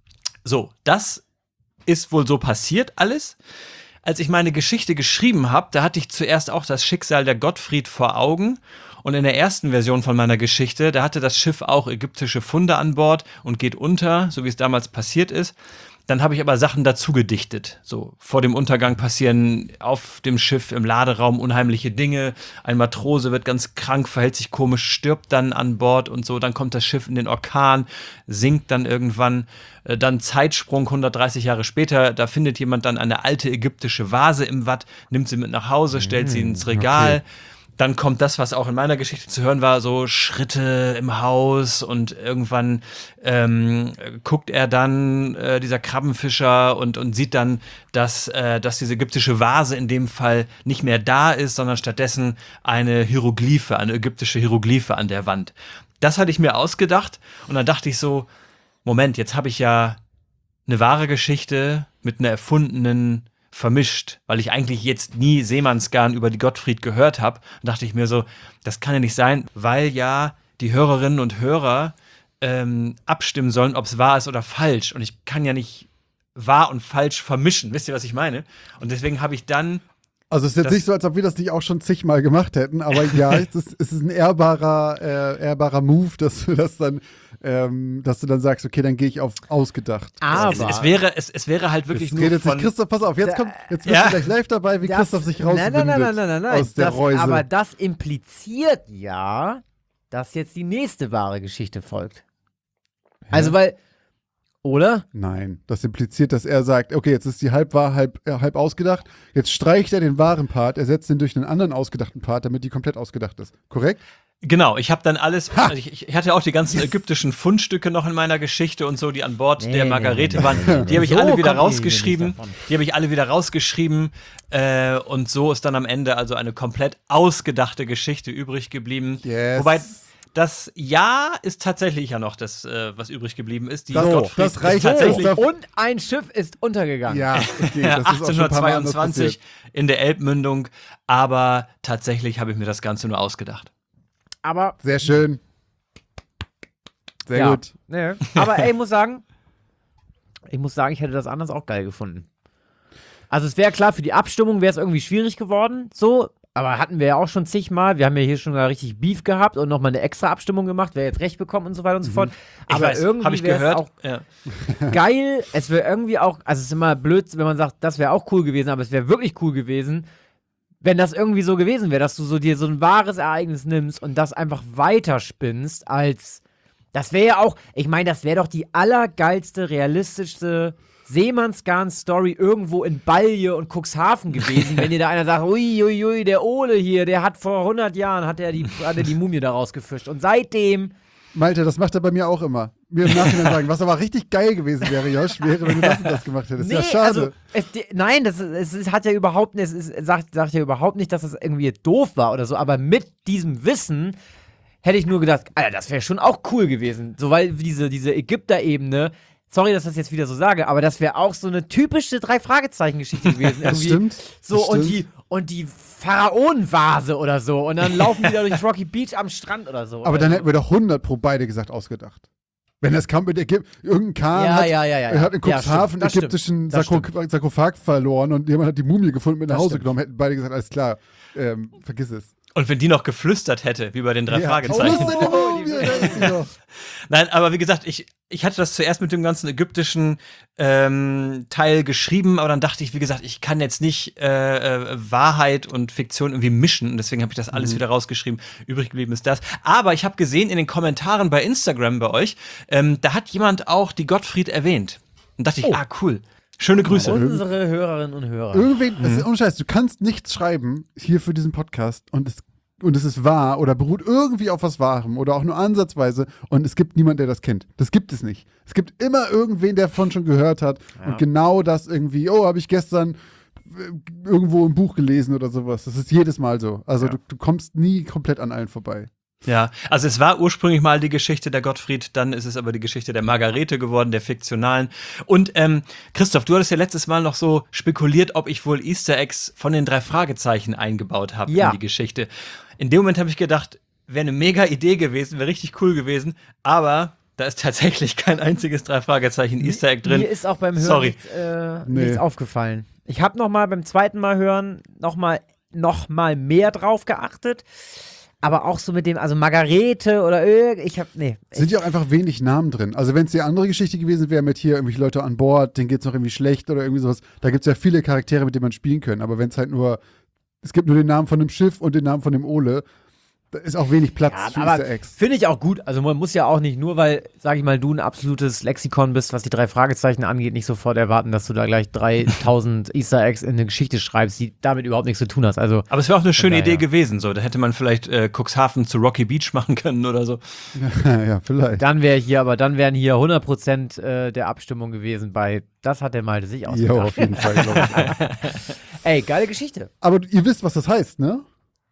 Speaker 4: So, das ist wohl so passiert alles. Als ich meine Geschichte geschrieben habe, da hatte ich zuerst auch das Schicksal der Gottfried vor Augen. Und in der ersten Version von meiner Geschichte, da hatte das Schiff auch ägyptische Funde an Bord und geht unter, so wie es damals passiert ist. Dann habe ich aber Sachen dazu gedichtet. So, vor dem Untergang passieren auf dem Schiff im Laderaum unheimliche Dinge. Ein Matrose wird ganz krank, verhält sich komisch, stirbt dann an Bord und so. Dann kommt das Schiff in den Orkan, sinkt dann irgendwann. Dann Zeitsprung 130 Jahre später, da findet jemand dann eine alte ägyptische Vase im Watt, nimmt sie mit nach Hause, stellt sie ins Regal. Okay. Dann kommt das, was auch in meiner Geschichte zu hören war, so Schritte im Haus und irgendwann guckt er dann, dieser Krabbenfischer, und sieht dann, dass diese ägyptische Vase in dem Fall nicht mehr da ist, sondern stattdessen eine ägyptische Hieroglyphe an der Wand. Das hatte ich mir ausgedacht und dann dachte ich so, Moment, jetzt habe ich ja eine wahre Geschichte mit einer erfundenen vermischt, weil ich eigentlich jetzt nie Seemannsgarn über die Gottfried gehört habe. Dachte ich mir so, das kann ja nicht sein, weil ja die Hörerinnen und Hörer abstimmen sollen, ob es wahr ist oder falsch. Und ich kann ja nicht wahr und falsch vermischen. Wisst ihr, was ich meine? Und deswegen habe ich dann
Speaker 2: Also es ist jetzt nicht so, als ob wir das nicht auch schon zigmal gemacht hätten, aber ja, es ist ein ehrbarer Move, dass du das dann, dass du dann sagst, okay, dann gehe ich auf ausgedacht.
Speaker 4: Aber es wäre halt wirklich nur
Speaker 2: von Christoph, pass auf, jetzt bist du gleich live dabei, wie Christoph sich rauswindet
Speaker 1: nein,
Speaker 2: aus der Reuse.
Speaker 1: Aber das impliziert ja, dass jetzt die nächste wahre Geschichte folgt. Also weil, oder?
Speaker 2: Nein, das impliziert, dass er sagt, okay, jetzt ist die halb wahr, halb ausgedacht. Jetzt streicht er den wahren Part, ersetzt ihn durch einen anderen ausgedachten Part, damit die komplett ausgedacht ist. Korrekt?
Speaker 4: Genau, ich habe dann alles, also ich hatte auch die ganzen ägyptischen Fundstücke noch in meiner Geschichte und so, die an Bord der Margarete waren. Die habe ich alle wieder rausgeschrieben. Und so ist dann am Ende also eine komplett ausgedachte Geschichte übrig geblieben.
Speaker 2: Yes.
Speaker 4: Wobei das Ja ist tatsächlich ja noch das, was übrig geblieben ist. Die
Speaker 2: Das-
Speaker 4: Gottfried
Speaker 2: das reicht
Speaker 4: ist tatsächlich
Speaker 2: auch.
Speaker 1: Und ein Schiff ist untergegangen.
Speaker 2: Ja, okay, das ist auch schon ein paar Mal anders
Speaker 4: 1822
Speaker 2: passiert.
Speaker 4: in der Elbmündung, aber tatsächlich habe ich mir das Ganze nur ausgedacht.
Speaker 1: Aber
Speaker 2: Sehr schön. Sehr
Speaker 1: ja,
Speaker 2: gut.
Speaker 1: Nee. Aber ey, ich muss sagen, ich hätte das anders auch geil gefunden. Also es wäre klar, für die Abstimmung wäre es irgendwie schwierig geworden, so, aber hatten wir ja auch schon zigmal. Wir haben ja hier schon mal richtig Beef gehabt und nochmal eine extra Abstimmung gemacht, wer jetzt Recht bekommt und so weiter und so fort.
Speaker 4: Ich
Speaker 1: Aber
Speaker 4: weiß, habe
Speaker 1: irgendwie
Speaker 4: ich
Speaker 1: wäre es
Speaker 4: gehört.
Speaker 1: auch
Speaker 4: Ja.
Speaker 1: geil. Es wäre irgendwie auch, also es ist immer blöd, wenn man sagt, das wäre auch cool gewesen, aber es wäre wirklich cool gewesen, wenn das irgendwie so gewesen wäre, dass du so dir so ein wahres Ereignis nimmst und das einfach weiterspinnst als, das wäre ja auch, ich meine, das wäre doch die allergeilste, realistischste Seemannsgarn-Story irgendwo in Balje und Cuxhaven gewesen, wenn dir da einer sagt, ui, der Ole hier, der hat vor 100 Jahren, hat er die Mumie da rausgefischt und seitdem
Speaker 2: Malte, das macht er bei mir auch immer. Mir im Nachhinein sagen, was aber richtig geil gewesen wäre, Josh, wäre, wenn du das und das gemacht hättest. Ja, schade.
Speaker 1: Also, nein, hat ja überhaupt nicht, sagt ja überhaupt nicht, dass das irgendwie doof war oder so, aber mit diesem Wissen hätte ich nur gedacht, Alter, das wäre schon auch cool gewesen. So, weil diese Ägypter-Ebene, sorry, dass ich das jetzt wieder so sage, aber das wäre auch so eine typische Drei-Fragezeichen-Geschichte gewesen.
Speaker 2: Das
Speaker 1: Irgendwie.
Speaker 2: stimmt.
Speaker 1: So,
Speaker 2: das
Speaker 1: und
Speaker 2: stimmt.
Speaker 1: die Pharaonenvase oder so. Und dann laufen die da durch Rocky Beach am Strand oder so.
Speaker 2: Aber dann hätten wir doch 100 pro beide gesagt ausgedacht. Wenn das kam mit irgendein Kahn
Speaker 1: Ja,
Speaker 2: hat,
Speaker 1: ja.
Speaker 2: hat in Cuxhaven
Speaker 1: Ja, stimmt, das
Speaker 2: ägyptischen
Speaker 1: das stimmt.
Speaker 2: Sarkophag verloren und jemand hat die Mumie gefunden mit nach
Speaker 1: Das
Speaker 2: Hause
Speaker 1: stimmt.
Speaker 2: genommen, hätten beide gesagt, alles klar, vergiss es.
Speaker 4: Und wenn die noch geflüstert hätte, wie bei den drei Fragezeichen.
Speaker 2: Oh, das ist eine Mumie, da ist sie doch.
Speaker 4: Nein, aber wie gesagt, ich hatte das zuerst mit dem ganzen ägyptischen Teil geschrieben, aber dann dachte ich, wie gesagt, ich kann jetzt nicht Wahrheit und Fiktion irgendwie mischen und deswegen habe ich das alles wieder rausgeschrieben. Übrig geblieben ist das. Aber ich habe gesehen in den Kommentaren bei Instagram bei euch, da hat jemand auch die Gottfried erwähnt. Und dachte ich, cool. Schöne Grüße.
Speaker 1: Unsere Hörerinnen und Hörer.
Speaker 2: Irgendwen, das ist ohne Scheiß, du kannst nichts schreiben hier für diesen Podcast und es ist wahr oder beruht irgendwie auf was Wahrem oder auch nur ansatzweise und es gibt niemanden, der das kennt. Das gibt es nicht. Es gibt immer irgendwen, der davon schon gehört hat und genau das irgendwie, habe ich gestern irgendwo im Buch gelesen oder sowas. Das ist jedes Mal so. Also du kommst nie komplett an allen vorbei.
Speaker 4: Ja, also es war ursprünglich mal die Geschichte der Gottfried, dann ist es aber die Geschichte der Margarete geworden, der fiktionalen. Und Christoph, du hattest ja letztes Mal noch so spekuliert, ob ich wohl Easter Eggs von den drei Fragezeichen eingebaut habe in die Geschichte. In dem Moment habe ich gedacht, wäre eine mega Idee gewesen, wäre richtig cool gewesen, aber da ist tatsächlich kein einziges drei Fragezeichen Easter Egg drin.
Speaker 1: Mir ist auch beim Hören nichts aufgefallen. Ich habe beim zweiten Mal hören noch mal mehr drauf geachtet. Aber auch so mit dem, also Margarete oder
Speaker 2: Sind ja auch einfach wenig Namen drin. Also wenn es die andere Geschichte gewesen wäre mit hier irgendwelche Leute an Bord, denen geht's noch irgendwie schlecht oder irgendwie sowas, da gibt es ja viele Charaktere, mit denen man spielen kann. Aber wenn es halt es gibt nur den Namen von dem Schiff und den Namen von dem Ole, da ist auch wenig Platz für Easter Eggs.
Speaker 1: Finde ich auch gut. Also man muss ja auch nicht, nur weil, sag ich mal, du ein absolutes Lexikon bist, was die drei Fragezeichen angeht, nicht sofort erwarten, dass du da gleich 3000 Easter Eggs in eine Geschichte schreibst, die damit überhaupt nichts zu tun hast. Also,
Speaker 4: aber es wäre auch eine schöne
Speaker 1: daher.
Speaker 4: Idee gewesen. So, da hätte man vielleicht Cuxhaven zu Rocky Beach machen können oder so.
Speaker 2: Ja, vielleicht.
Speaker 1: dann wären hier 100% der Abstimmung gewesen bei, das hat der Malte sich
Speaker 2: Ja,
Speaker 1: ausgedacht.
Speaker 2: auf jeden Fall, glaube ich.
Speaker 1: Ey, geile Geschichte.
Speaker 2: Aber ihr wisst, was das heißt, ne?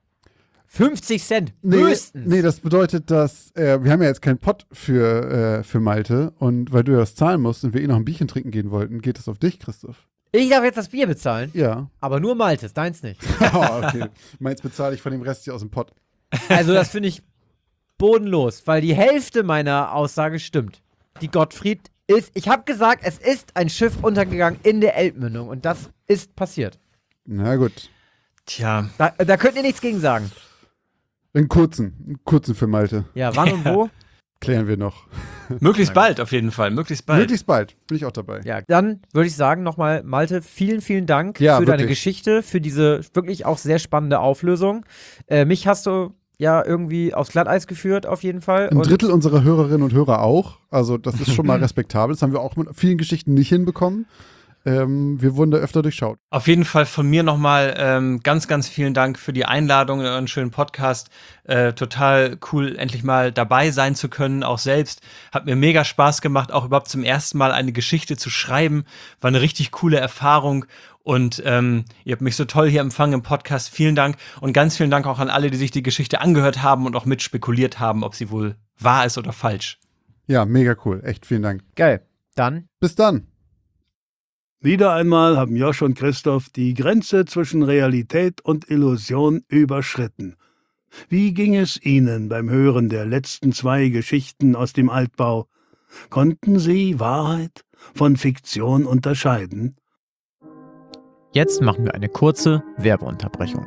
Speaker 1: 50 Cent, höchstens.
Speaker 2: Nee, das bedeutet, dass wir haben ja jetzt keinen Pott für Malte und weil du das zahlen musst und wir noch ein Bierchen trinken gehen wollten, geht das auf dich, Christoph.
Speaker 1: Ich darf jetzt das Bier bezahlen,
Speaker 2: Ja.
Speaker 1: aber nur Maltes, deins nicht.
Speaker 2: Okay. Meins bezahle ich von dem Rest hier aus dem Pott.
Speaker 1: Also das finde ich bodenlos, weil die Hälfte meiner Aussage stimmt. Die Gottfried ich habe gesagt, es ist ein Schiff untergegangen in der Elbmündung und das ist passiert.
Speaker 2: Na gut.
Speaker 4: Tja,
Speaker 1: Da könnt ihr nichts gegen sagen.
Speaker 2: Einen kurzen für Malte.
Speaker 1: Ja, wann und wo?
Speaker 2: Klären wir noch.
Speaker 4: möglichst bald auf jeden Fall, möglichst bald.
Speaker 2: Möglichst bald. Bin ich auch dabei.
Speaker 1: Ja, dann würde ich sagen nochmal, Malte, vielen, vielen Dank für
Speaker 2: Ja,
Speaker 1: deine
Speaker 2: wirklich.
Speaker 1: Geschichte, für diese wirklich auch sehr spannende Auflösung. Mich hast du ja irgendwie aufs Glatteis geführt, auf jeden Fall.
Speaker 2: Ein Drittel unserer Hörerinnen und Hörer auch. Also das ist schon mal respektabel. Das haben wir auch mit vielen Geschichten nicht hinbekommen. wir wurden da öfter durchschaut.
Speaker 4: Auf jeden Fall von mir nochmal ganz, ganz vielen Dank für die Einladung in euren schönen Podcast. Total cool, endlich mal dabei sein zu können, auch selbst. Hat mir mega Spaß gemacht, auch überhaupt zum ersten Mal eine Geschichte zu schreiben. War eine richtig coole Erfahrung. Und ihr habt mich so toll hier empfangen im Podcast. Vielen Dank. Und ganz vielen Dank auch an alle, die sich die Geschichte angehört haben und auch mit spekuliert haben, ob sie wohl wahr ist oder falsch.
Speaker 2: Ja, mega cool. Echt vielen Dank.
Speaker 1: Geil. Dann
Speaker 2: Bis dann.
Speaker 3: Wieder einmal haben Josh und Christoph die Grenze zwischen Realität und Illusion überschritten. Wie ging es Ihnen beim Hören der letzten 2 Geschichten aus dem Altbau? Konnten Sie Wahrheit von Fiktion unterscheiden?
Speaker 1: jetzt machen wir eine kurze Werbeunterbrechung.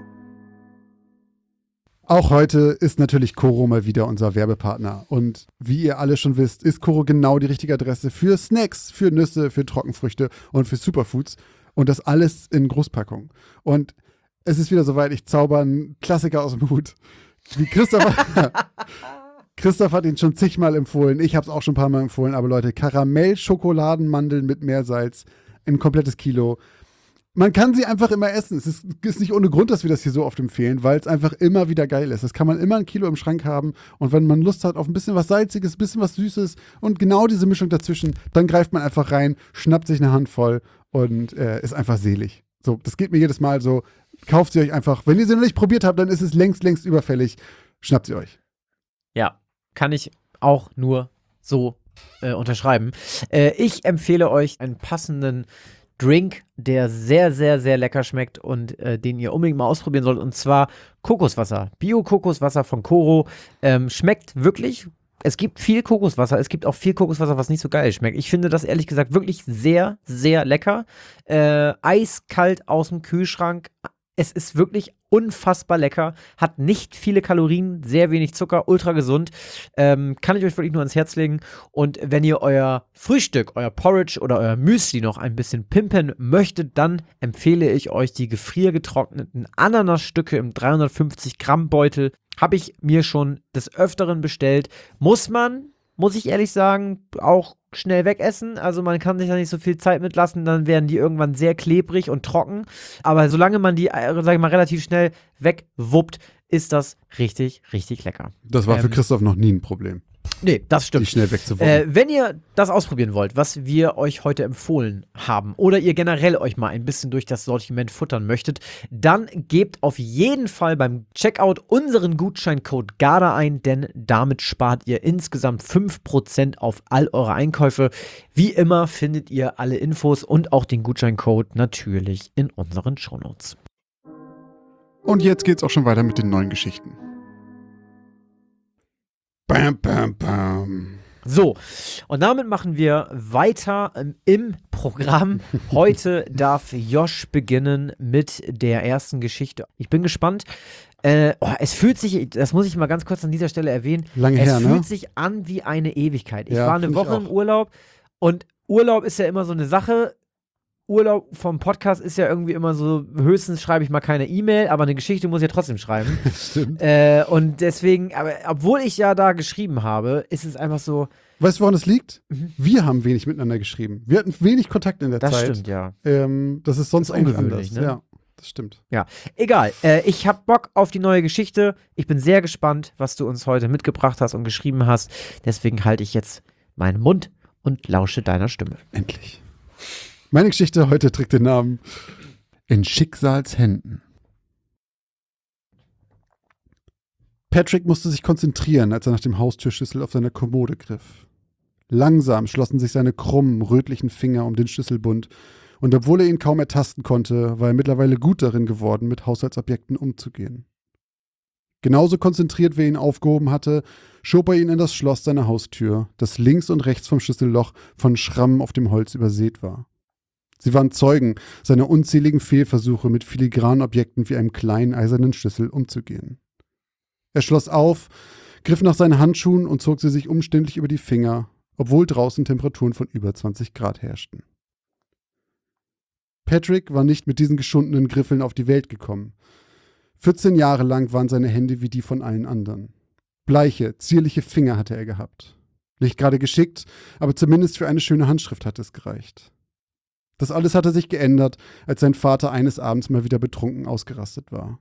Speaker 2: Auch heute ist natürlich Koro mal wieder unser Werbepartner. Und wie ihr alle schon wisst, ist Koro genau die richtige Adresse für Snacks, für Nüsse, für Trockenfrüchte und für Superfoods. Und das alles in Großpackung. Und es ist wieder soweit, ich zauber einen Klassiker aus dem Hut. Wie Christoph hat ihn schon zigmal empfohlen. Ich habe es auch schon ein paar Mal empfohlen. Aber Leute, Karamell-Schokoladenmandeln mit Meersalz, ein komplettes Kilo. Man kann sie einfach immer essen. Es ist nicht ohne Grund, dass wir das hier so oft empfehlen, weil es einfach immer wieder geil ist. Das kann man immer 1 Kilo im Schrank haben. Und wenn man Lust hat auf ein bisschen was Salziges, ein bisschen was Süßes und genau diese Mischung dazwischen, dann greift man einfach rein, schnappt sich eine Handvoll und ist einfach selig. So, das geht mir jedes Mal so. Kauft sie euch einfach. Wenn ihr sie noch nicht probiert habt, dann ist es längst überfällig. Schnappt sie euch.
Speaker 1: Ja, kann ich auch nur so unterschreiben. Ich empfehle euch einen passenden Drink, der sehr, sehr, sehr lecker schmeckt und den ihr unbedingt mal ausprobieren sollt. Und zwar Kokoswasser. Bio-Kokoswasser von Koro. Schmeckt wirklich. Es gibt viel Kokoswasser. Es gibt auch viel Kokoswasser, was nicht so geil schmeckt. Ich finde das ehrlich gesagt wirklich sehr, sehr lecker. Eiskalt aus dem Kühlschrank. Es ist wirklich unfassbar lecker, hat nicht viele Kalorien, sehr wenig Zucker, ultra gesund. Kann ich euch wirklich nur ans Herz legen. Und wenn ihr euer Frühstück, euer Porridge oder euer Müsli noch ein bisschen pimpen möchtet, dann empfehle ich euch die gefriergetrockneten Ananasstücke im 350 Gramm Beutel. Habe ich mir schon des Öfteren bestellt. Muss ich ehrlich sagen, auch schnell wegessen. Also man kann sich da nicht so viel Zeit mitlassen, dann werden die irgendwann sehr klebrig und trocken. Aber solange man die, sag ich mal, relativ schnell wegwuppt, ist das richtig, richtig lecker.
Speaker 2: Das war für Christoph noch nie ein Problem,
Speaker 1: Nee, das stimmt.
Speaker 2: die schnell wegzuwuppen.
Speaker 1: Wenn ihr das ausprobieren wollt, was wir euch heute empfohlen haben, oder ihr generell euch mal ein bisschen durch das Sortiment futtern möchtet, dann gebt auf jeden Fall beim Checkout unseren Gutscheincode GARDA ein, denn damit spart ihr insgesamt 5% auf all eure Einkäufe. Wie immer findet ihr alle Infos und auch den Gutscheincode natürlich in unseren Shownotes.
Speaker 2: Und jetzt geht's auch schon weiter mit den neuen Geschichten. Bam, bam, bam.
Speaker 1: So, und damit machen wir weiter im Programm. Heute darf Josh beginnen mit der ersten Geschichte. Ich bin gespannt. Es fühlt sich, das muss ich mal ganz kurz an dieser Stelle erwähnen,
Speaker 2: Lange her,
Speaker 1: es
Speaker 2: ne?
Speaker 1: fühlt sich an wie eine Ewigkeit. Ich
Speaker 2: Ja,
Speaker 1: war eine
Speaker 2: find ich
Speaker 1: Woche im
Speaker 2: auch.
Speaker 1: Urlaub und Urlaub ist ja immer so eine Sache. Urlaub vom Podcast ist ja irgendwie immer so, höchstens schreibe ich mal keine E-Mail, aber eine Geschichte muss ich ja trotzdem schreiben.
Speaker 2: Stimmt.
Speaker 1: Und deswegen, aber obwohl ich ja da geschrieben habe, ist es einfach so,
Speaker 2: Weißt du, woran es liegt? Wir haben wenig miteinander geschrieben. Wir hatten wenig Kontakt in der
Speaker 1: das
Speaker 2: Zeit.
Speaker 1: stimmt, ja.
Speaker 2: Das ist sonst
Speaker 1: Das ist
Speaker 2: eigentlich
Speaker 1: ungewöhnlich,
Speaker 2: anders.
Speaker 1: ne?
Speaker 2: Ja, das stimmt.
Speaker 1: Ja, egal. Ich hab Bock auf die neue Geschichte. Ich bin sehr gespannt, was du uns heute mitgebracht hast und geschrieben hast. Deswegen halte ich jetzt meinen Mund und lausche deiner Stimme.
Speaker 2: Endlich. Meine Geschichte heute trägt den Namen In Schicksalshänden. Patrick musste sich konzentrieren, als er nach dem Haustürschlüssel auf seiner Kommode griff. Langsam schlossen sich seine krummen, rötlichen Finger um den Schlüsselbund, und obwohl er ihn kaum ertasten konnte, war er mittlerweile gut darin geworden, mit Haushaltsobjekten umzugehen. Genauso konzentriert, wie er ihn aufgehoben hatte, schob er ihn in das Schloss seiner Haustür, das links und rechts vom Schlüsselloch von Schrammen auf dem Holz übersät war. Sie waren Zeugen seiner unzähligen Fehlversuche, mit filigranen Objekten wie einem kleinen eisernen Schlüssel umzugehen. Er schloss auf, griff nach seinen Handschuhen und zog sie sich umständlich über die Finger, obwohl draußen Temperaturen von über 20 Grad herrschten. Patrick war nicht mit diesen geschundenen Griffeln auf die Welt gekommen. 14 Jahre lang waren seine Hände wie die von allen anderen. Bleiche, zierliche Finger hatte er gehabt. Nicht gerade geschickt, aber zumindest für eine schöne Handschrift hatte es gereicht. Das alles hatte sich geändert, als sein Vater eines Abends mal wieder betrunken ausgerastet war.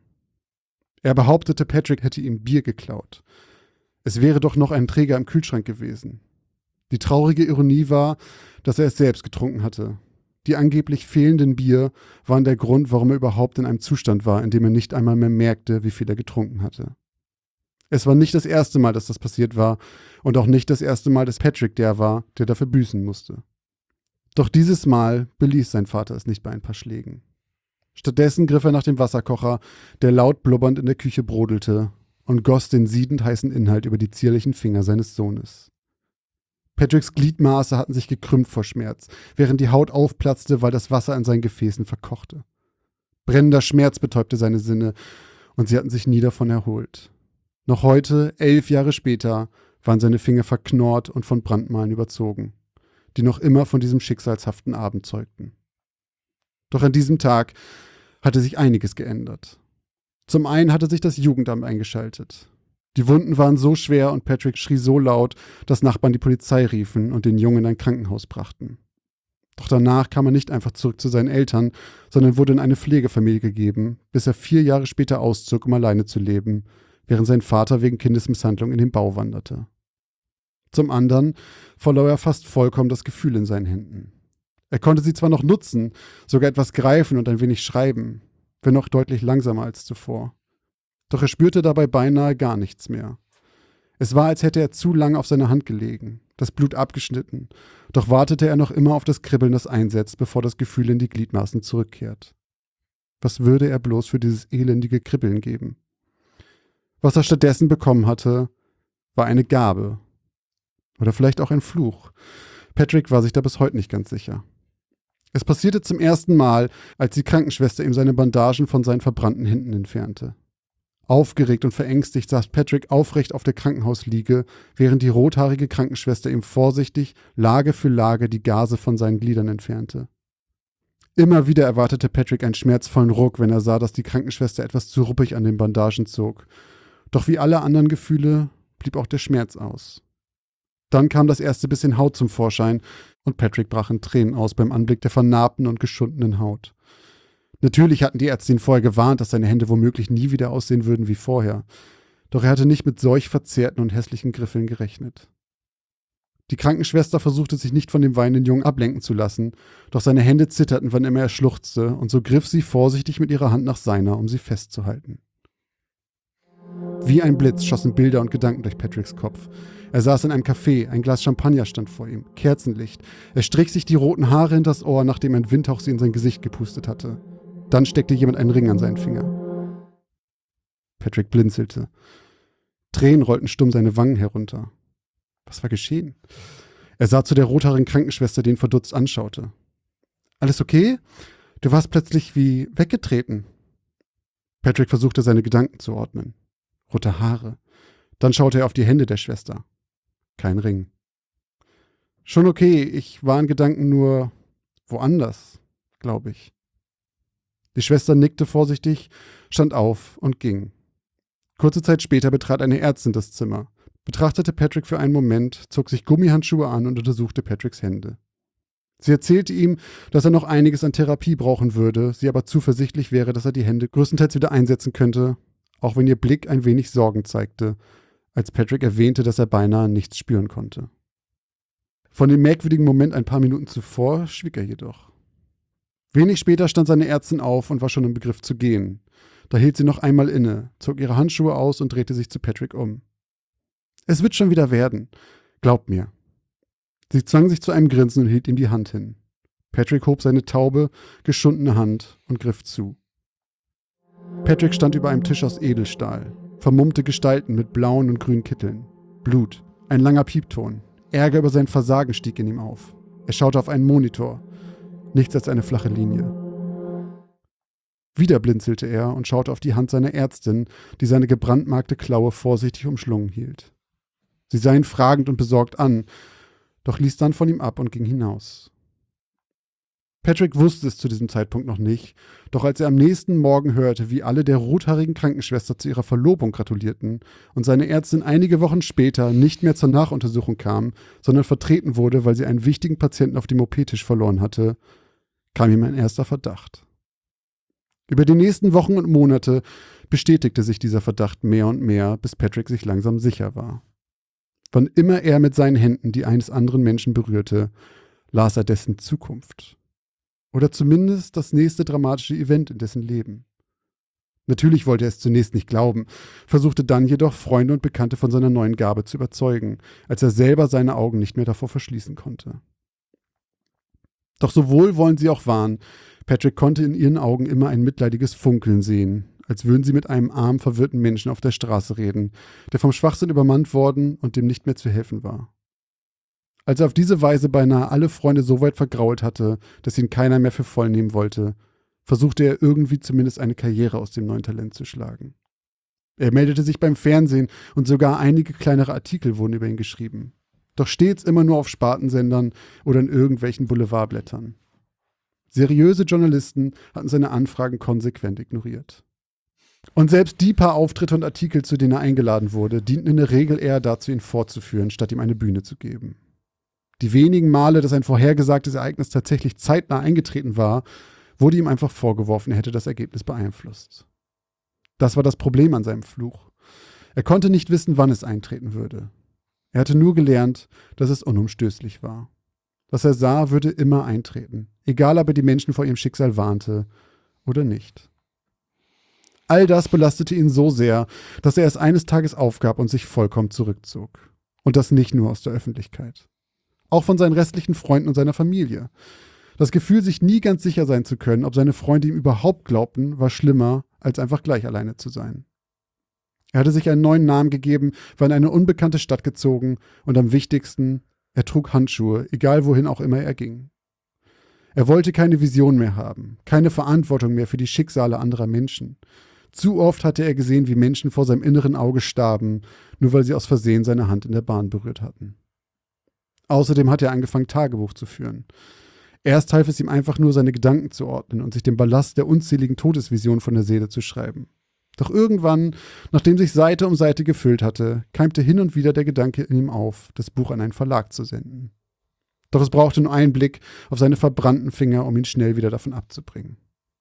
Speaker 2: Er behauptete, Patrick hätte ihm Bier geklaut. Es wäre doch noch ein Träger im Kühlschrank gewesen. Die traurige Ironie war, dass er es selbst getrunken hatte. Die angeblich fehlenden Bier waren der Grund, warum er überhaupt in einem Zustand war, in dem er nicht einmal mehr merkte, wie viel er getrunken hatte. Es war nicht das erste Mal, dass das passiert war und auch nicht das erste Mal, dass Patrick der war, der dafür büßen musste. Doch dieses Mal beließ sein Vater es nicht bei ein paar Schlägen. Stattdessen griff er nach dem Wasserkocher, der laut blubbernd in der Küche brodelte, und goss den siedend heißen Inhalt über die zierlichen Finger seines Sohnes. Patricks Gliedmaße hatten sich gekrümmt vor Schmerz, während die Haut aufplatzte, weil das Wasser in seinen Gefäßen verkochte. Brennender Schmerz betäubte seine Sinne, und sie hatten sich nie davon erholt. Noch heute, 11 Jahre später, waren seine Finger verknorrt und von Brandmalen überzogen, die noch immer von diesem schicksalshaften Abend zeugten. Doch an diesem Tag hatte sich einiges geändert. Zum einen hatte sich das Jugendamt eingeschaltet. Die Wunden waren so schwer und Patrick schrie so laut, dass Nachbarn die Polizei riefen und den Jungen in ein Krankenhaus brachten. Doch danach kam er nicht einfach zurück zu seinen Eltern, sondern wurde in eine Pflegefamilie gegeben, bis er 4 Jahre später auszog, um alleine zu leben, während sein Vater wegen Kindesmisshandlung in den Bau wanderte. Zum anderen verlor er fast vollkommen das Gefühl in seinen Händen. Er konnte sie zwar noch nutzen, sogar etwas greifen und ein wenig schreiben, wenn auch deutlich langsamer als zuvor. Doch er spürte dabei beinahe gar nichts mehr. Es war, als hätte er zu lange auf seiner Hand gelegen, das Blut abgeschnitten, doch wartete er noch immer auf das Kribbeln, das einsetzt, bevor das Gefühl in die Gliedmaßen zurückkehrt. Was würde er bloß für dieses elendige Kribbeln geben? Was er stattdessen bekommen hatte, war eine Gabe. Oder vielleicht auch ein Fluch. Patrick war sich da bis heute nicht ganz sicher. Es passierte zum ersten Mal, als die Krankenschwester ihm seine Bandagen von seinen verbrannten Händen entfernte. Aufgeregt und verängstigt saß Patrick aufrecht auf der Krankenhausliege, während die rothaarige Krankenschwester ihm vorsichtig, Lage für Lage, die Gase von seinen Gliedern entfernte. Immer wieder erwartete Patrick einen schmerzvollen Ruck, wenn er sah, dass die Krankenschwester etwas zu ruppig an den Bandagen zog. Doch wie alle anderen Gefühle blieb auch der Schmerz aus. Dann kam das erste bisschen Haut zum Vorschein und Patrick brach in Tränen aus beim Anblick der vernarbten und geschundenen Haut. Natürlich hatten die Ärzte ihn vorher gewarnt, dass seine Hände womöglich nie wieder aussehen würden wie vorher. Doch er hatte nicht mit solch verzerrten und hässlichen Griffeln gerechnet. Die Krankenschwester versuchte sich nicht von dem weinenden Jungen ablenken zu lassen, doch seine Hände zitterten, wann immer er schluchzte, und so griff sie vorsichtig mit ihrer Hand nach seiner, um sie festzuhalten. Wie ein Blitz schossen Bilder und Gedanken durch Patricks Kopf. Er saß in einem Café, ein Glas Champagner stand vor ihm, Kerzenlicht. Er strich sich die roten Haare hinters Ohr, nachdem ein Windhauch sie in sein Gesicht gepustet hatte. Dann steckte jemand einen Ring an seinen Finger. Patrick blinzelte. Tränen rollten stumm seine Wangen herunter. Was war geschehen? Er sah zu der rothaarigen Krankenschwester, die ihn verdutzt anschaute. »Alles okay? Du warst plötzlich wie weggetreten.« Patrick versuchte, seine Gedanken zu ordnen. Rote Haare. Dann schaute er auf die Hände der Schwester. Kein Ring. »Schon okay, ich war in Gedanken nur woanders, glaube ich.« Die Schwester nickte vorsichtig, stand auf und ging. Kurze Zeit später betrat eine Ärztin das Zimmer, betrachtete Patrick für einen Moment, zog sich Gummihandschuhe an und untersuchte Patricks Hände. Sie erzählte ihm, dass er noch einiges an Therapie brauchen würde, sie aber zuversichtlich wäre, dass er die Hände größtenteils wieder einsetzen könnte, auch wenn ihr Blick ein wenig Sorgen zeigte, als Patrick erwähnte, dass er beinahe nichts spüren konnte. Von dem merkwürdigen Moment ein paar Minuten zuvor schwieg er jedoch. Wenig später stand seine Ärztin auf und war schon im Begriff zu gehen. Da hielt sie noch einmal inne, zog ihre Handschuhe aus und drehte sich zu Patrick um. »Es wird schon wieder werden. Glaub mir.« Sie zwang sich zu einem Grinsen und hielt ihm die Hand hin. Patrick hob seine taube, geschundene Hand und griff zu. Patrick stand über einem Tisch aus Edelstahl. Vermummte Gestalten mit blauen und grünen Kitteln. Blut. Ein langer Piepton. Ärger über sein Versagen stieg in ihm auf. Er schaute auf einen Monitor. Nichts als eine flache Linie. Wieder blinzelte er und schaute auf die Hand seiner Ärztin, die seine gebrandmarkte Klaue vorsichtig umschlungen hielt. Sie sah ihn fragend und besorgt an, doch ließ dann von ihm ab und ging hinaus. Patrick wusste es zu diesem Zeitpunkt noch nicht, doch als er am nächsten Morgen hörte, wie alle der rothaarigen Krankenschwester zu ihrer Verlobung gratulierten und seine Ärztin einige Wochen später nicht mehr zur Nachuntersuchung kam, sondern vertreten wurde, weil sie einen wichtigen Patienten auf dem OP-Tisch verloren hatte, kam ihm ein erster Verdacht. Über die nächsten Wochen und Monate bestätigte sich dieser Verdacht mehr und mehr, bis Patrick sich langsam sicher war. Wann immer er mit seinen Händen die eines anderen Menschen berührte, las er dessen Zukunft. Oder zumindest das nächste dramatische Event in dessen Leben. Natürlich wollte er es zunächst nicht glauben, versuchte dann jedoch Freunde und Bekannte von seiner neuen Gabe zu überzeugen, als er selber seine Augen nicht mehr davor verschließen konnte. Doch so wohlwollend sie auch waren, Patrick konnte in ihren Augen immer ein mitleidiges Funkeln sehen, als würden sie mit einem armen, verwirrten Menschen auf der Straße reden, der vom Schwachsinn übermannt worden und dem nicht mehr zu helfen war. Als er auf diese Weise beinahe alle Freunde so weit vergrault hatte, dass ihn keiner mehr für voll nehmen wollte, versuchte er irgendwie zumindest eine Karriere aus dem neuen Talent zu schlagen. Er meldete sich beim Fernsehen und sogar einige kleinere Artikel wurden über ihn geschrieben. Doch stets immer nur auf Spartensendern oder in irgendwelchen Boulevardblättern. Seriöse Journalisten hatten seine Anfragen konsequent ignoriert. Und selbst die paar Auftritte und Artikel, zu denen er eingeladen wurde, dienten in der Regel eher dazu, ihn fortzuführen, statt ihm eine Bühne zu geben. Die wenigen Male, dass ein vorhergesagtes Ereignis tatsächlich zeitnah eingetreten war, wurde ihm einfach vorgeworfen, er hätte das Ergebnis beeinflusst. Das war das Problem an seinem Fluch. Er konnte nicht wissen, wann es eintreten würde. Er hatte nur gelernt, dass es unumstößlich war. Was er sah, würde immer eintreten, egal ob er die Menschen vor ihrem Schicksal warnte oder nicht. All das belastete ihn so sehr, dass er es eines Tages aufgab und sich vollkommen zurückzog. Und das nicht nur aus der Öffentlichkeit. Auch von seinen restlichen Freunden und seiner Familie. Das Gefühl, sich nie ganz sicher sein zu können, ob seine Freunde ihm überhaupt glaubten, war schlimmer, als einfach gleich alleine zu sein. Er hatte sich einen neuen Namen gegeben, war in eine unbekannte Stadt gezogen und am wichtigsten, er trug Handschuhe, egal wohin auch immer er ging. Er wollte keine Vision mehr haben, keine Verantwortung mehr für die Schicksale anderer Menschen. Zu oft hatte er gesehen, wie Menschen vor seinem inneren Auge starben, nur weil sie aus Versehen seine Hand in der Bahn berührt hatten. Außerdem hatte er angefangen, Tagebuch zu führen. Erst half es ihm einfach nur, seine Gedanken zu ordnen und sich den Ballast der unzähligen Todesvisionen von der Seele zu schreiben. Doch irgendwann, nachdem sich Seite um Seite gefüllt hatte, keimte hin und wieder der Gedanke in ihm auf, das Buch an einen Verlag zu senden. Doch es brauchte nur einen Blick auf seine verbrannten Finger, um ihn schnell wieder davon abzubringen.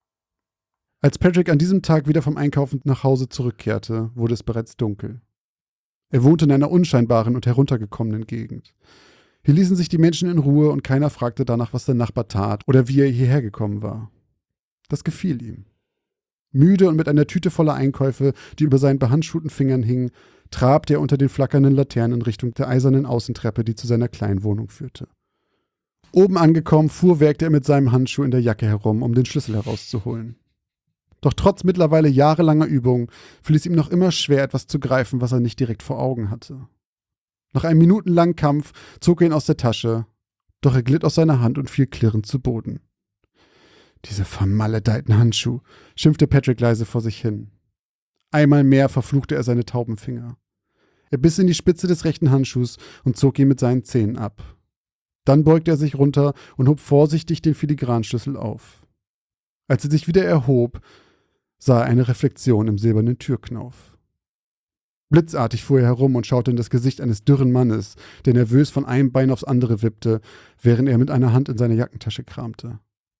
Speaker 2: Als Patrick an diesem Tag wieder vom Einkaufen nach Hause zurückkehrte, wurde es bereits dunkel. Er wohnte in einer unscheinbaren und heruntergekommenen Gegend. Hier ließen sich die Menschen in Ruhe und keiner fragte danach, was der Nachbar tat oder wie er hierher gekommen war. Das gefiel ihm. Müde und mit einer Tüte voller Einkäufe, die über seinen behandschuhten Fingern hing, trabte er unter den flackernden Laternen in Richtung der eisernen Außentreppe, die zu seiner kleinen Wohnung führte. Oben angekommen, fuhrwerkte er mit seinem Handschuh in der Jacke herum, um den Schlüssel herauszuholen. Doch trotz mittlerweile jahrelanger Übung fiel es ihm noch immer schwer, etwas zu greifen, was er nicht direkt vor Augen hatte. Nach einem minutenlangen Kampf zog er ihn aus der Tasche, doch er glitt aus seiner Hand und fiel klirrend zu Boden. Diese vermaledeiten Handschuhe, schimpfte Patrick leise vor sich hin. Einmal mehr verfluchte er seine tauben Finger. Er biss in die Spitze des rechten Handschuhs und zog ihn mit seinen Zähnen ab. Dann beugte er sich runter und hob vorsichtig den Filigranschlüssel auf. Als er sich wieder erhob, sah er eine Reflexion im silbernen Türknauf. Blitzartig fuhr er herum und schaute in das Gesicht eines dürren Mannes, der nervös von einem Bein aufs andere wippte, während er mit einer Hand in seiner Jackentasche kramte.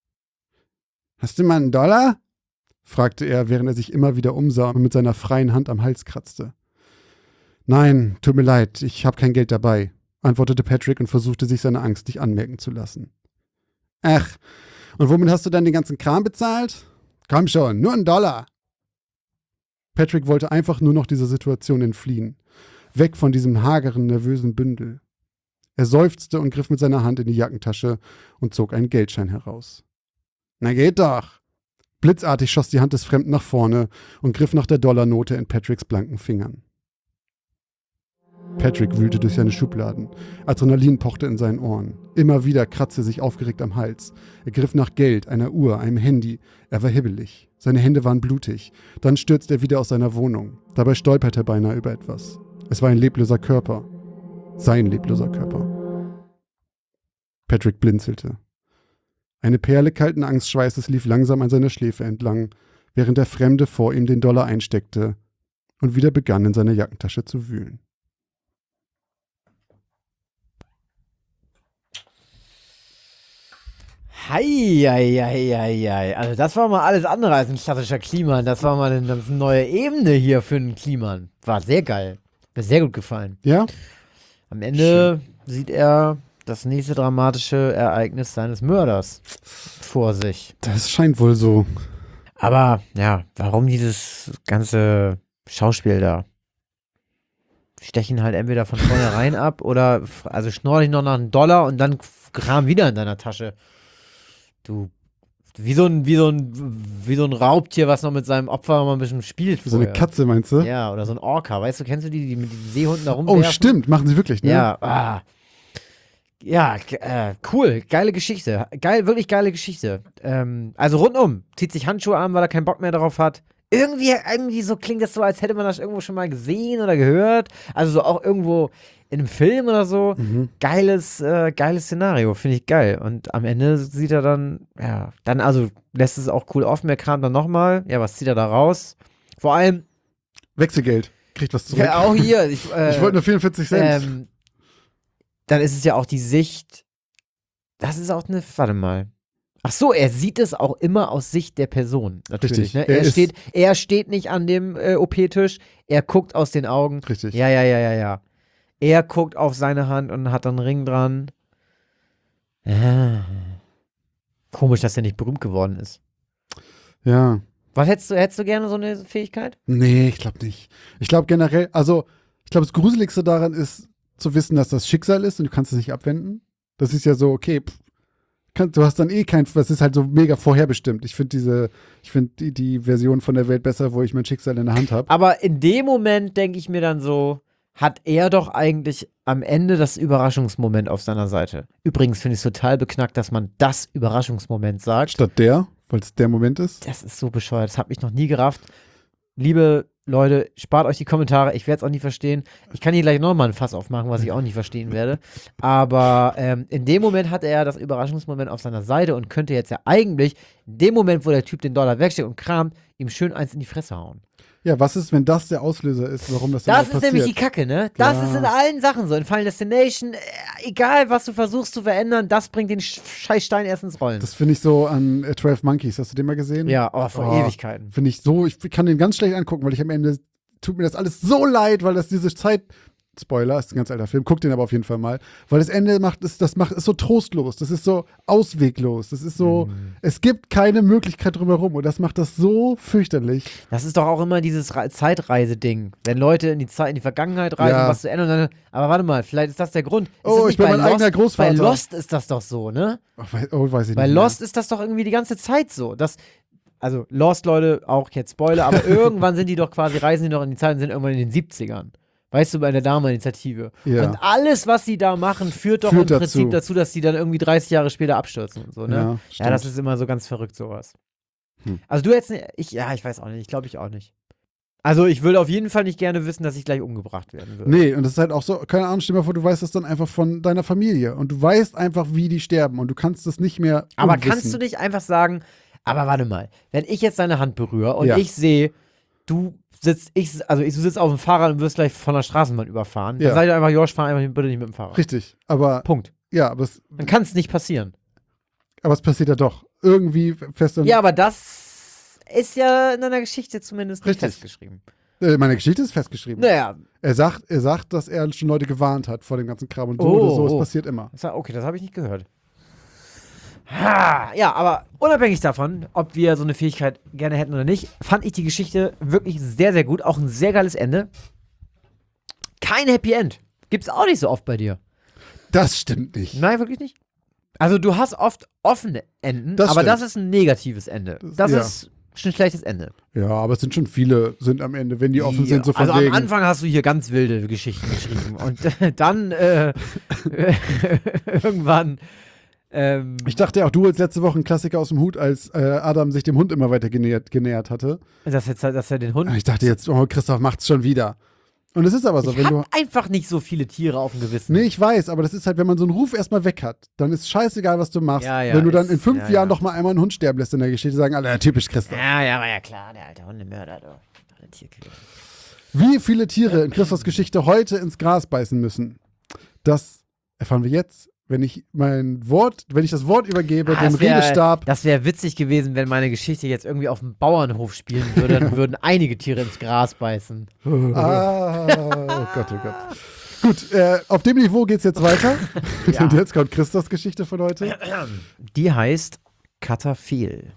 Speaker 2: »Hast du mal einen $1?« fragte er, während er sich immer wieder umsah und mit seiner freien Hand am Hals kratzte. »Nein, tut mir leid, ich habe kein Geld dabei«, antwortete Patrick und versuchte sich seine Angst nicht anmerken zu lassen. »Ach, und womit hast du dann den ganzen Kram bezahlt? Komm schon, nur $1.« Patrick wollte einfach nur noch dieser Situation entfliehen, weg von diesem hageren, nervösen Bündel. Er seufzte und griff mit seiner Hand in die Jackentasche und zog einen Geldschein heraus. »Na geht doch!« Blitzartig schoss die Hand des Fremden nach vorne und griff nach der Dollarnote in Patricks blanken Fingern. Patrick wühlte durch seine Schubladen. Adrenalin pochte in seinen Ohren. Immer wieder kratzte er sich aufgeregt am Hals. Er griff nach Geld, einer Uhr, einem Handy. Er war hibbelig. Seine Hände waren blutig. Dann stürzte er wieder aus seiner Wohnung. Dabei stolperte er beinahe über etwas. Es war ein lebloser Körper. Sein lebloser Körper. Patrick blinzelte. Eine Perle kalten Angstschweißes lief langsam an seiner Schläfe entlang, während der Fremde vor ihm den Dollar einsteckte und wieder begann, in seiner Jackentasche zu wühlen.
Speaker 1: Hei. Also das war mal alles andere als ein klassischer Kliman. Das war mal eine neue Ebene hier für einen Kliman. War sehr geil. Mir sehr gut gefallen.
Speaker 2: Ja?
Speaker 1: Am Ende sieht er das nächste dramatische Ereignis seines Mörders vor sich.
Speaker 2: Das scheint wohl so.
Speaker 1: Aber ja, warum dieses ganze Schauspiel da? Stechen halt entweder von vornherein ab oder also schnorr dich noch nach $1 und dann Kram wieder in deiner Tasche. Du, wie so ein Raubtier, was noch mit seinem Opfer mal ein bisschen spielt.
Speaker 2: So eine
Speaker 1: vorher.
Speaker 2: Katze, meinst du?
Speaker 1: Ja, oder so ein Orca. Weißt du, kennst du die mit diesen Seehunden da rumwerfen?
Speaker 2: Oh, stimmt. Machen sie wirklich, ne?
Speaker 1: Ja, ja, cool. Geile Geschichte. Wirklich geile Geschichte. Also rundum. Zieht sich Handschuhe an, weil er keinen Bock mehr darauf hat. Irgendwie so klingt das so, als hätte man das irgendwo schon mal gesehen oder gehört. Also so auch irgendwo in einem Film oder so. Geiles Szenario, finde ich geil. Und am Ende sieht er dann also lässt es auch cool offen. Er kramt dann nochmal. Ja, was zieht er da raus? Vor allem.
Speaker 2: Wechselgeld. Kriegt was zurück.
Speaker 1: Ja, auch hier.
Speaker 2: Ich wollte nur 44 Cent.
Speaker 1: Dann ist es ja auch die Sicht. Das ist auch warte mal. Ach so, er sieht es auch immer aus Sicht der Person. Natürlich.
Speaker 2: Richtig.
Speaker 1: Ne? Er steht nicht an dem OP-Tisch. Er guckt aus den Augen.
Speaker 2: Richtig.
Speaker 1: Ja. Er guckt auf seine Hand und hat dann einen Ring dran. Komisch, dass er nicht berühmt geworden ist.
Speaker 2: Ja.
Speaker 1: Was hättest du gerne so eine Fähigkeit?
Speaker 2: Nee, ich glaube nicht. Ich glaube generell, also, ich glaube, das Gruseligste daran ist, zu wissen, dass das Schicksal ist und du kannst es nicht abwenden. Das ist ja so, okay, du hast dann das ist halt so mega vorherbestimmt. Ich finde die Version von der Welt besser, wo ich mein Schicksal in der Hand habe.
Speaker 1: Aber in dem Moment denke ich mir dann so, hat er doch eigentlich am Ende das Überraschungsmoment auf seiner Seite. Übrigens finde ich es total beknackt, dass man das Überraschungsmoment sagt.
Speaker 2: Statt der, weil es der Moment ist.
Speaker 1: Das ist so bescheuert, das habe ich noch nie gerafft. Liebe Leute, spart euch die Kommentare, ich werde es auch nie verstehen. Ich kann hier gleich nochmal ein Fass aufmachen, was ich auch nicht verstehen werde. Aber in dem Moment hat er das Überraschungsmoment auf seiner Seite und könnte jetzt ja eigentlich, in dem Moment, wo der Typ den $1 wegsteckt und kramt, ihm schön eins in die Fresse hauen.
Speaker 2: Ja, was ist, wenn das der Auslöser ist, warum das dann
Speaker 1: Das
Speaker 2: auch
Speaker 1: ist
Speaker 2: passiert?
Speaker 1: nämlich die Kacke, ne? Das
Speaker 2: Ja.
Speaker 1: ist in allen Sachen so. In Final Destination, egal was du versuchst zu verändern, das bringt den scheiß Stein erst ins Rollen.
Speaker 2: Das finde ich so an 12 Monkeys. Hast du den mal gesehen?
Speaker 1: Ja, vor Ewigkeiten.
Speaker 2: Finde ich so, ich kann den ganz schlecht angucken, weil ich am Ende tut mir das alles so leid, weil das diese Zeit. Spoiler, ist ein ganz alter Film, guck den aber auf jeden Fall mal. Weil das Ende ist so trostlos, das ist so ausweglos, das ist so, es gibt keine Möglichkeit drumherum und das macht das so fürchterlich.
Speaker 1: Das ist doch auch immer dieses Zeitreise-Ding. Wenn Leute in die Vergangenheit reisen,
Speaker 2: Ja.
Speaker 1: was zu ändern, dann, aber warte mal, vielleicht ist das der Grund. Ist
Speaker 2: Oh,
Speaker 1: das nicht
Speaker 2: ich bin
Speaker 1: bei
Speaker 2: mein eigener Großvater.
Speaker 1: Bei Lost ist das doch so, ne?
Speaker 2: Weiß ich
Speaker 1: Bei
Speaker 2: nicht.
Speaker 1: Lost ist das doch irgendwie die ganze Zeit so. Also Lost, Leute, auch jetzt Spoiler, aber irgendwann reisen die noch in die Zeit und sind irgendwann in den 70ern. Weißt du, bei der Dama-Initiative.
Speaker 2: Ja.
Speaker 1: Und alles, was sie da machen, führt doch im Prinzip dazu, dass die dann irgendwie 30 Jahre später abstürzen und so, ne?
Speaker 2: Ja,
Speaker 1: Ja, das ist immer so ganz verrückt, sowas.
Speaker 2: Hm.
Speaker 1: Also du hättest, ich weiß auch nicht, ich glaube ich auch nicht. Also ich würde auf jeden Fall nicht gerne wissen, dass ich gleich umgebracht werden würde.
Speaker 2: Nee, und das ist halt auch so, keine Ahnung, stell dir mal vor, du weißt das dann einfach von deiner Familie und du weißt einfach, wie die sterben und du kannst das nicht mehr
Speaker 1: Aber
Speaker 2: unwissen.
Speaker 1: kannst du nicht einfach sagen, aber warte mal, wenn ich jetzt deine Hand berühre und
Speaker 2: Ja.
Speaker 1: ich sehe, du sitzt auf dem Fahrrad und wirst gleich von der Straßenbahn überfahren, dann
Speaker 2: Ja.
Speaker 1: sag ich einfach, Josh, fahr einfach bitte nicht mit dem Fahrrad.
Speaker 2: Richtig, aber
Speaker 1: Punkt.
Speaker 2: ja, aber
Speaker 1: Dann kann es nicht passieren.
Speaker 2: es passiert ja doch. Irgendwie fest und
Speaker 1: Ja, aber das ist ja in deiner Geschichte zumindest nicht
Speaker 2: Richtig.
Speaker 1: festgeschrieben.
Speaker 2: meine Geschichte ist festgeschrieben.
Speaker 1: Naja,
Speaker 2: Er sagt, dass er schon Leute gewarnt hat vor dem ganzen Kram und so oder so, es passiert immer.
Speaker 1: okay, das habe ich nicht gehört. Ja, aber unabhängig davon, ob wir so eine Fähigkeit gerne hätten oder nicht, fand ich die Geschichte wirklich sehr, sehr gut. Auch ein sehr geiles Ende. Kein Happy End. Gibt's auch nicht so oft bei dir.
Speaker 2: Das stimmt nicht.
Speaker 1: Nein, wirklich nicht. Also du hast oft offene Enden,
Speaker 2: Das
Speaker 1: aber
Speaker 2: stimmt.
Speaker 1: das ist ein negatives Ende. Das
Speaker 2: ja.
Speaker 1: ist ein schlechtes Ende.
Speaker 2: Ja, aber es sind schon viele, sind am Ende, wenn die offen sind, so von
Speaker 1: also
Speaker 2: wegen.
Speaker 1: am Anfang hast du hier ganz wilde Geschichten geschrieben und dann irgendwann
Speaker 2: Ich dachte auch, du als letzte Woche ein Klassiker aus dem Hut, als Adam sich dem Hund immer weiter genähert hatte.
Speaker 1: dass er den Hund.
Speaker 2: Und ich dachte jetzt, oh, Christoph macht's schon wieder. Und es ist aber so,
Speaker 1: Ich
Speaker 2: wenn du.
Speaker 1: hab einfach nicht so viele Tiere auf dem Gewissen.
Speaker 2: Nee, ich weiß, aber das ist halt, wenn man so einen Ruf erstmal weg hat, dann ist scheißegal, was du machst.
Speaker 1: Ja, ja,
Speaker 2: wenn du dann
Speaker 1: ist-
Speaker 2: in 5
Speaker 1: ja,
Speaker 2: Jahren
Speaker 1: ja.
Speaker 2: noch mal einmal einen Hund sterben lässt in der Geschichte, sagen alle, ja, typisch Christoph.
Speaker 1: Ja, war ja klar, der alte Hundemörder, du. Der Tierquäler.
Speaker 2: Wie viele Tiere in Christophs Geschichte heute ins Gras beißen müssen, das erfahren wir jetzt, wenn ich das Wort übergebe, dem
Speaker 1: das wär-
Speaker 2: Redestab.
Speaker 1: Das wäre witzig gewesen, wenn meine Geschichte jetzt irgendwie auf dem Bauernhof spielen würde. Dann würden einige Tiere ins Gras beißen.
Speaker 2: Oh Gott, oh Gott. Gut, auf dem Niveau geht's jetzt weiter.
Speaker 1: Ja.
Speaker 2: Und jetzt kommt Christos Geschichte von heute.
Speaker 1: Die heißt Katafil.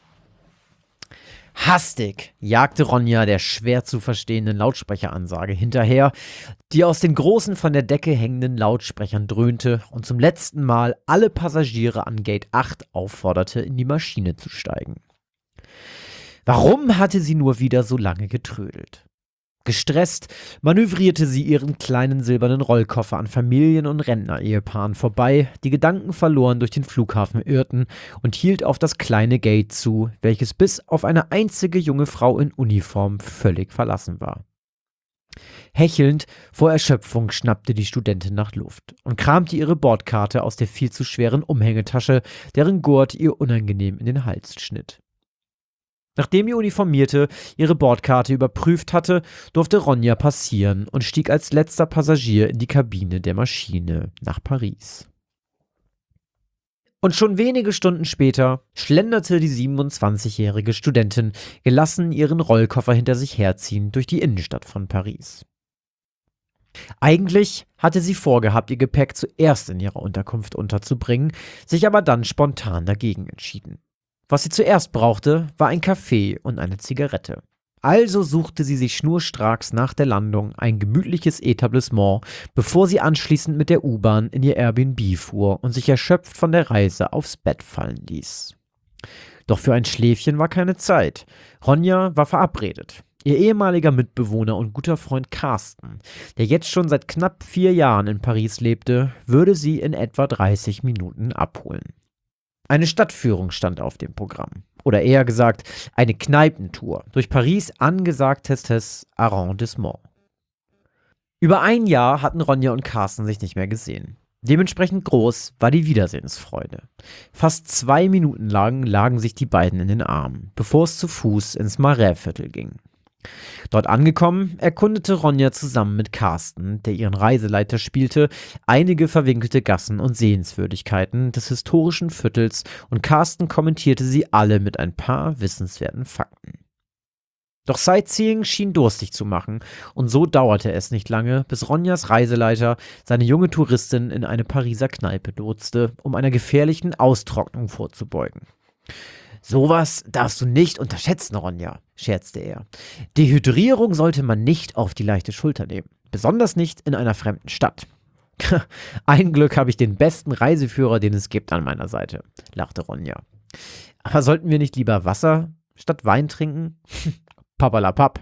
Speaker 1: Hastig jagte Ronja der schwer zu verstehenden Lautsprecheransage hinterher, die aus den großen von der Decke hängenden Lautsprechern dröhnte und zum letzten Mal alle Passagiere an Gate 8 aufforderte, in die Maschine zu steigen. Warum hatte sie nur wieder so lange getrödelt? Gestresst manövrierte sie ihren kleinen silbernen Rollkoffer an Familien- und Rentner-Ehepaaren vorbei, die Gedanken verloren durch den Flughafen irrten, und hielt auf das kleine Gate zu, welches bis auf eine einzige junge Frau in Uniform völlig verlassen war. Hechelnd vor Erschöpfung schnappte die Studentin nach Luft und kramte ihre Bordkarte aus der viel zu schweren Umhängetasche, deren Gurt ihr unangenehm in den Hals schnitt. Nachdem die Uniformierte ihre Bordkarte überprüft hatte, durfte Ronja passieren und stieg als letzter Passagier in die Kabine der Maschine nach Paris. Und schon wenige Stunden später schlenderte die 27-jährige Studentin gelassen ihren Rollkoffer hinter sich herziehend durch die Innenstadt von Paris. Eigentlich hatte sie vorgehabt, ihr Gepäck zuerst in ihrer Unterkunft unterzubringen, sich aber dann spontan dagegen entschieden. Was sie zuerst brauchte, war ein Kaffee und eine Zigarette. Also suchte sie sich schnurstracks nach der Landung ein gemütliches Etablissement, bevor sie anschließend mit der U-Bahn in ihr Airbnb fuhr und sich erschöpft von der Reise aufs Bett fallen ließ. Doch für ein Schläfchen war keine Zeit. Ronja war verabredet. Ihr ehemaliger Mitbewohner und guter Freund Carsten, der jetzt schon seit knapp 4 Jahren in Paris lebte, würde sie in etwa 30 Minuten abholen. Eine Stadtführung stand auf dem Programm. Oder eher gesagt, eine Kneipentour durch Paris' angesagtestes Arrondissement. Über ein Jahr hatten Ronja und Carsten sich nicht mehr gesehen. Dementsprechend groß war die Wiedersehensfreude. Fast 2 Minuten lang lagen sich die beiden in den Armen, bevor es zu Fuß ins Marais-Viertel ging. Dort angekommen, erkundete Ronja zusammen mit Carsten, der ihren Reiseleiter spielte, einige verwinkelte Gassen und Sehenswürdigkeiten des historischen Viertels, und Carsten kommentierte sie alle mit ein paar wissenswerten Fakten. Doch Sightseeing schien durstig zu machen, und so dauerte es nicht lange, bis Ronjas Reiseleiter seine junge Touristin in eine Pariser Kneipe lotste, um einer gefährlichen Austrocknung vorzubeugen. »Sowas darfst du nicht unterschätzen, Ronja«, scherzte er. »Dehydrierung sollte man nicht auf die leichte Schulter nehmen, besonders nicht in einer fremden Stadt.« »Ein Glück habe ich den besten Reiseführer, den es gibt, an meiner Seite«, lachte Ronja. »Aber sollten wir nicht lieber Wasser statt Wein trinken?« Papperlapapp.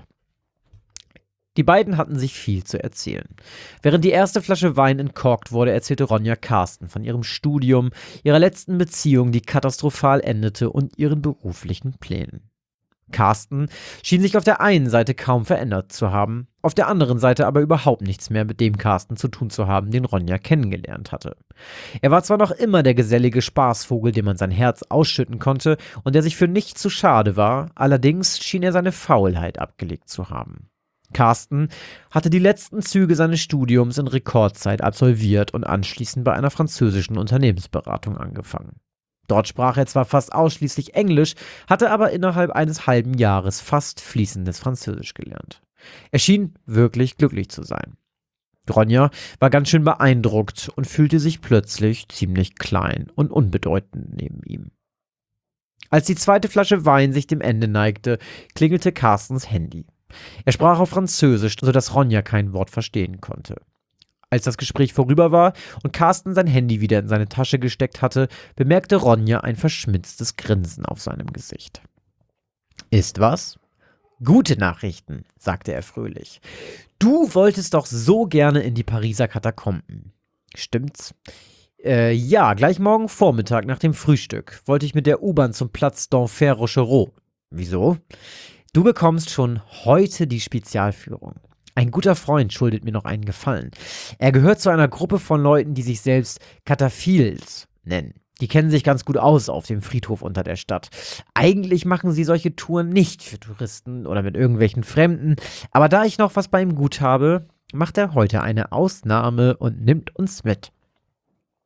Speaker 1: Die beiden hatten sich viel zu erzählen. Während die erste Flasche Wein entkorkt wurde, erzählte Ronja Carsten von ihrem Studium, ihrer letzten Beziehung, die katastrophal endete, und ihren beruflichen Plänen. Carsten schien sich auf der einen Seite kaum verändert zu haben, auf der anderen Seite aber überhaupt nichts mehr mit dem Carsten zu tun zu haben, den Ronja kennengelernt hatte. Er war zwar noch immer der gesellige Spaßvogel, dem man sein Herz ausschütten konnte und der sich für nichts zu schade war, allerdings schien er seine Faulheit abgelegt zu haben. Carsten hatte die letzten Züge seines Studiums in Rekordzeit absolviert und anschließend bei einer französischen Unternehmensberatung angefangen. Dort sprach er zwar fast ausschließlich Englisch, hatte aber innerhalb eines halben Jahres fast fließendes Französisch gelernt. Er schien wirklich glücklich zu sein. Ronja war ganz schön beeindruckt und fühlte sich plötzlich ziemlich klein und unbedeutend neben ihm. Als die zweite Flasche Wein sich dem Ende neigte, klingelte Carstens Handy. Er sprach auf Französisch, sodass Ronja kein Wort verstehen konnte. Als das Gespräch vorüber war und Carsten sein Handy wieder in seine Tasche gesteckt hatte, bemerkte Ronja ein verschmitztes Grinsen auf seinem Gesicht. »Ist was?« »Gute Nachrichten«, sagte er fröhlich. »Du wolltest doch so gerne in die Pariser Katakomben. Stimmt's?« Ja, gleich morgen Vormittag nach dem Frühstück wollte ich mit der U-Bahn zum Platz d'Enfer Rochereau.« »Wieso?« »Du bekommst schon heute die Spezialführung. Ein guter Freund schuldet mir noch einen Gefallen. Er gehört zu einer Gruppe von Leuten, die sich selbst Katafils nennen. Die kennen sich ganz gut aus auf dem Friedhof unter der Stadt. Eigentlich machen sie solche Touren nicht für Touristen oder mit irgendwelchen Fremden, aber da ich noch was bei ihm gut habe, macht er heute eine Ausnahme und nimmt uns mit.«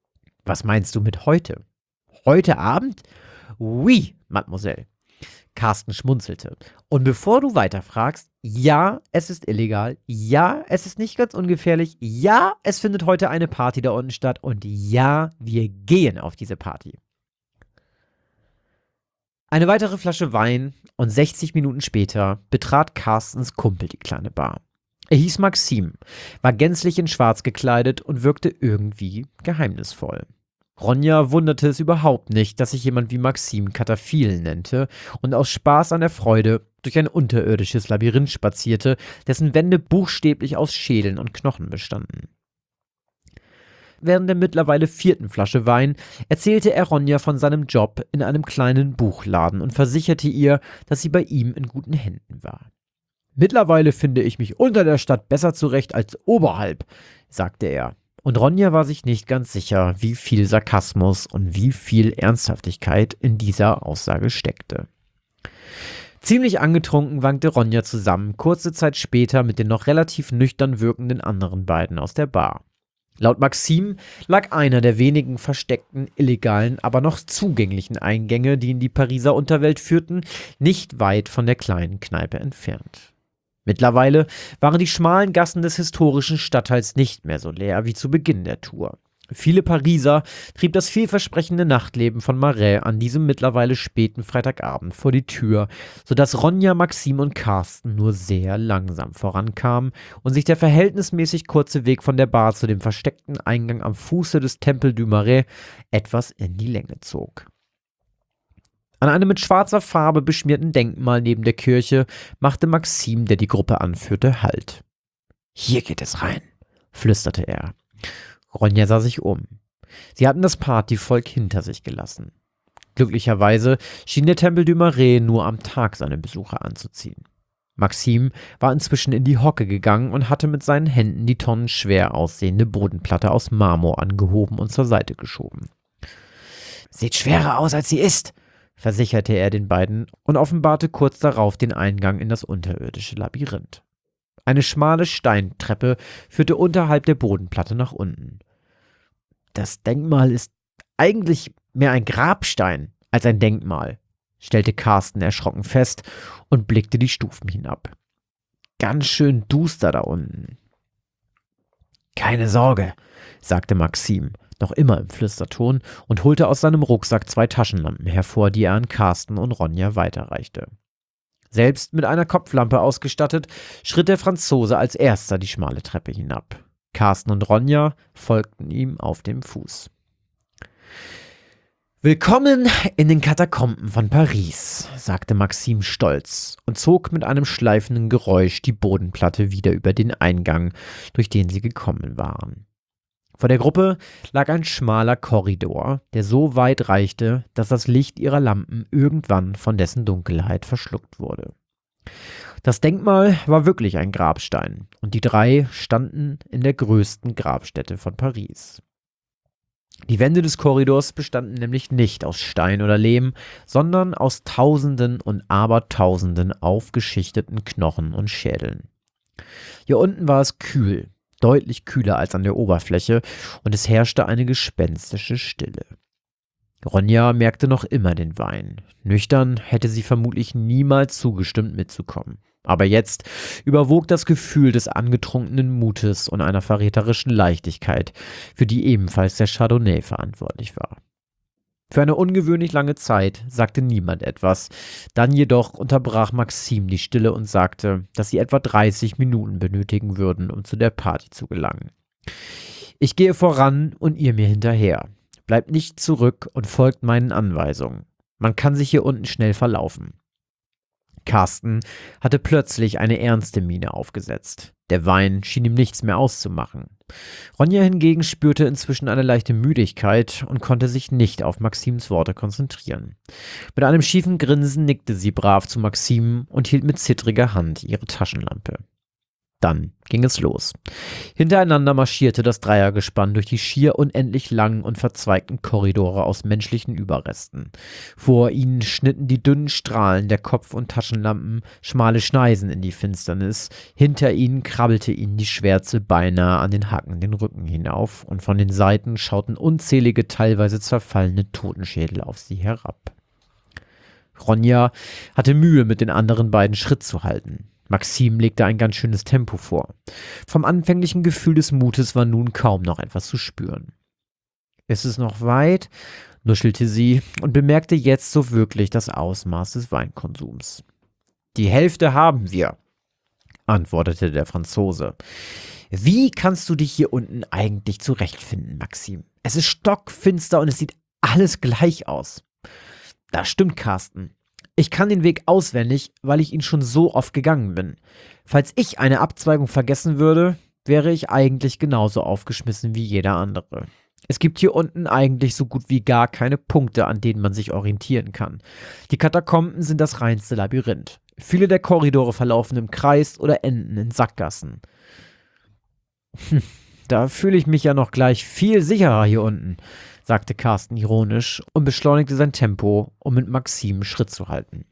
Speaker 1: Was meinst du mit heute? Heute Abend? Oui, Mademoiselle. Carsten schmunzelte. Und bevor du weiterfragst, ja, es ist illegal, ja, es ist nicht ganz ungefährlich, ja, es findet heute eine Party da unten statt und ja, wir gehen auf diese Party. Eine weitere Flasche Wein und 60 Minuten später betrat Carstens Kumpel die kleine Bar. Er hieß Maxim, war gänzlich in Schwarz gekleidet und wirkte irgendwie geheimnisvoll. Ronja wunderte es überhaupt nicht, dass sich jemand wie Maxim Kataphil nannte und aus Spaß an der Freude durch ein unterirdisches Labyrinth spazierte, dessen Wände buchstäblich aus Schädeln und Knochen bestanden. Während der mittlerweile 4. Flasche Wein erzählte er Ronja von seinem Job in einem kleinen Buchladen und versicherte ihr, dass sie bei ihm in guten Händen war. »Mittlerweile finde ich mich unter der Stadt besser zurecht als oberhalb«, sagte er. Und Ronja war sich nicht ganz sicher, wie viel Sarkasmus und wie viel Ernsthaftigkeit in dieser Aussage steckte. Ziemlich angetrunken wankte Ronja zusammen, kurze Zeit später mit den noch relativ nüchtern wirkenden anderen beiden aus der Bar. Laut Maxim lag einer der wenigen versteckten, illegalen, aber noch zugänglichen Eingänge, die in die Pariser Unterwelt führten, nicht weit von der kleinen Kneipe entfernt. Mittlerweile waren die schmalen Gassen des historischen Stadtteils nicht mehr so leer wie zu Beginn der Tour. Viele Pariser trieb das vielversprechende Nachtleben von Marais an diesem mittlerweile späten Freitagabend vor die Tür, sodass Ronja, Maxim und Carsten nur sehr langsam vorankamen und sich der verhältnismäßig kurze Weg von der Bar zu dem versteckten Eingang am Fuße des Temple du Marais etwas in die Länge zog. An einem mit schwarzer Farbe beschmierten Denkmal neben der Kirche machte Maxim, der die Gruppe anführte, Halt. »Hier geht es rein«, flüsterte er. Ronja sah sich um. Sie hatten das Partyvolk hinter sich gelassen. Glücklicherweise schien der Temple du Marais nur am Tag seine Besucher anzuziehen. Maxim war inzwischen in die Hocke gegangen und hatte mit seinen Händen die tonnenschwer aussehende Bodenplatte aus Marmor angehoben und zur Seite geschoben. »Sieht schwerer aus, als sie ist«, versicherte er den beiden und offenbarte kurz darauf den Eingang in das unterirdische Labyrinth. Eine schmale Steintreppe führte unterhalb der Bodenplatte nach unten. »Das Denkmal ist eigentlich mehr ein Grabstein als ein Denkmal«, stellte Carsten erschrocken fest und blickte die Stufen hinab. »Ganz schön duster da unten.« »Keine Sorge«, sagte Maxim, noch immer im Flüsterton, und holte aus seinem Rucksack 2 Taschenlampen hervor, die er an Carsten und Ronja weiterreichte. Selbst mit einer Kopflampe ausgestattet, schritt der Franzose als erster die schmale Treppe hinab. Carsten und Ronja folgten ihm auf dem Fuß. »Willkommen in den Katakomben von Paris«, sagte Maxim stolz und zog mit einem schleifenden Geräusch die Bodenplatte wieder über den Eingang, durch den sie gekommen waren. Vor der Gruppe lag ein schmaler Korridor, der so weit reichte, dass das Licht ihrer Lampen irgendwann von dessen Dunkelheit verschluckt wurde. Das Denkmal war wirklich ein Grabstein und die 3 standen in der größten Grabstätte von Paris. Die Wände des Korridors bestanden nämlich nicht aus Stein oder Lehm, sondern aus Tausenden und Abertausenden aufgeschichteten Knochen und Schädeln. Hier unten war es kühl, deutlich kühler als an der Oberfläche, und es herrschte eine gespenstische Stille. Ronja merkte noch immer den Wein. Nüchtern hätte sie vermutlich niemals zugestimmt mitzukommen. Aber jetzt überwog das Gefühl des angetrunkenen Mutes und einer verräterischen Leichtigkeit, für die ebenfalls der Chardonnay verantwortlich war. Für eine ungewöhnlich lange Zeit sagte niemand etwas. Dann jedoch unterbrach Maxim die Stille und sagte, dass sie etwa 30 Minuten benötigen würden, um zu der Party zu gelangen. »Ich gehe voran und ihr mir hinterher. Bleibt nicht zurück und folgt meinen Anweisungen. Man kann sich hier unten schnell verlaufen.« Carsten hatte plötzlich eine ernste Miene aufgesetzt. Der Wein schien ihm nichts mehr auszumachen. Ronja hingegen spürte inzwischen eine leichte Müdigkeit und konnte sich nicht auf Maxims Worte konzentrieren. Mit einem schiefen Grinsen nickte sie brav zu Maxim und hielt mit zittriger Hand ihre Taschenlampe. Dann ging es los. Hintereinander marschierte das Dreiergespann durch die schier unendlich langen und verzweigten Korridore aus menschlichen Überresten. Vor ihnen schnitten die dünnen Strahlen der Kopf- und Taschenlampen schmale Schneisen in die Finsternis. Hinter ihnen krabbelte ihnen die Schwärze beinahe an den Hacken den Rücken hinauf, und von den Seiten schauten unzählige, teilweise zerfallene Totenschädel auf sie herab. Ronja hatte Mühe, mit den anderen beiden Schritt zu halten. Maxim legte ein ganz schönes Tempo vor. Vom anfänglichen Gefühl des Mutes war nun kaum noch etwas zu spüren. »Ist es noch weit?« nuschelte sie und bemerkte jetzt so wirklich das Ausmaß des Weinkonsums. »Die Hälfte haben wir«, antwortete der Franzose. »Wie kannst du dich hier unten eigentlich zurechtfinden, Maxim? Es ist stockfinster und es sieht alles gleich aus.« »Das stimmt, Carsten. Ich kann den Weg auswendig, weil ich ihn schon so oft gegangen bin. Falls ich eine Abzweigung vergessen würde, wäre ich eigentlich genauso aufgeschmissen wie jeder andere. Es gibt hier unten eigentlich so gut wie gar keine Punkte, an denen man sich orientieren kann. Die Katakomben sind das reinste Labyrinth. Viele der Korridore verlaufen im Kreis oder enden in Sackgassen. Da fühle ich mich ja noch gleich viel sicherer hier unten«, sagte Carsten ironisch und beschleunigte sein Tempo, um mit Maxim Schritt zu halten.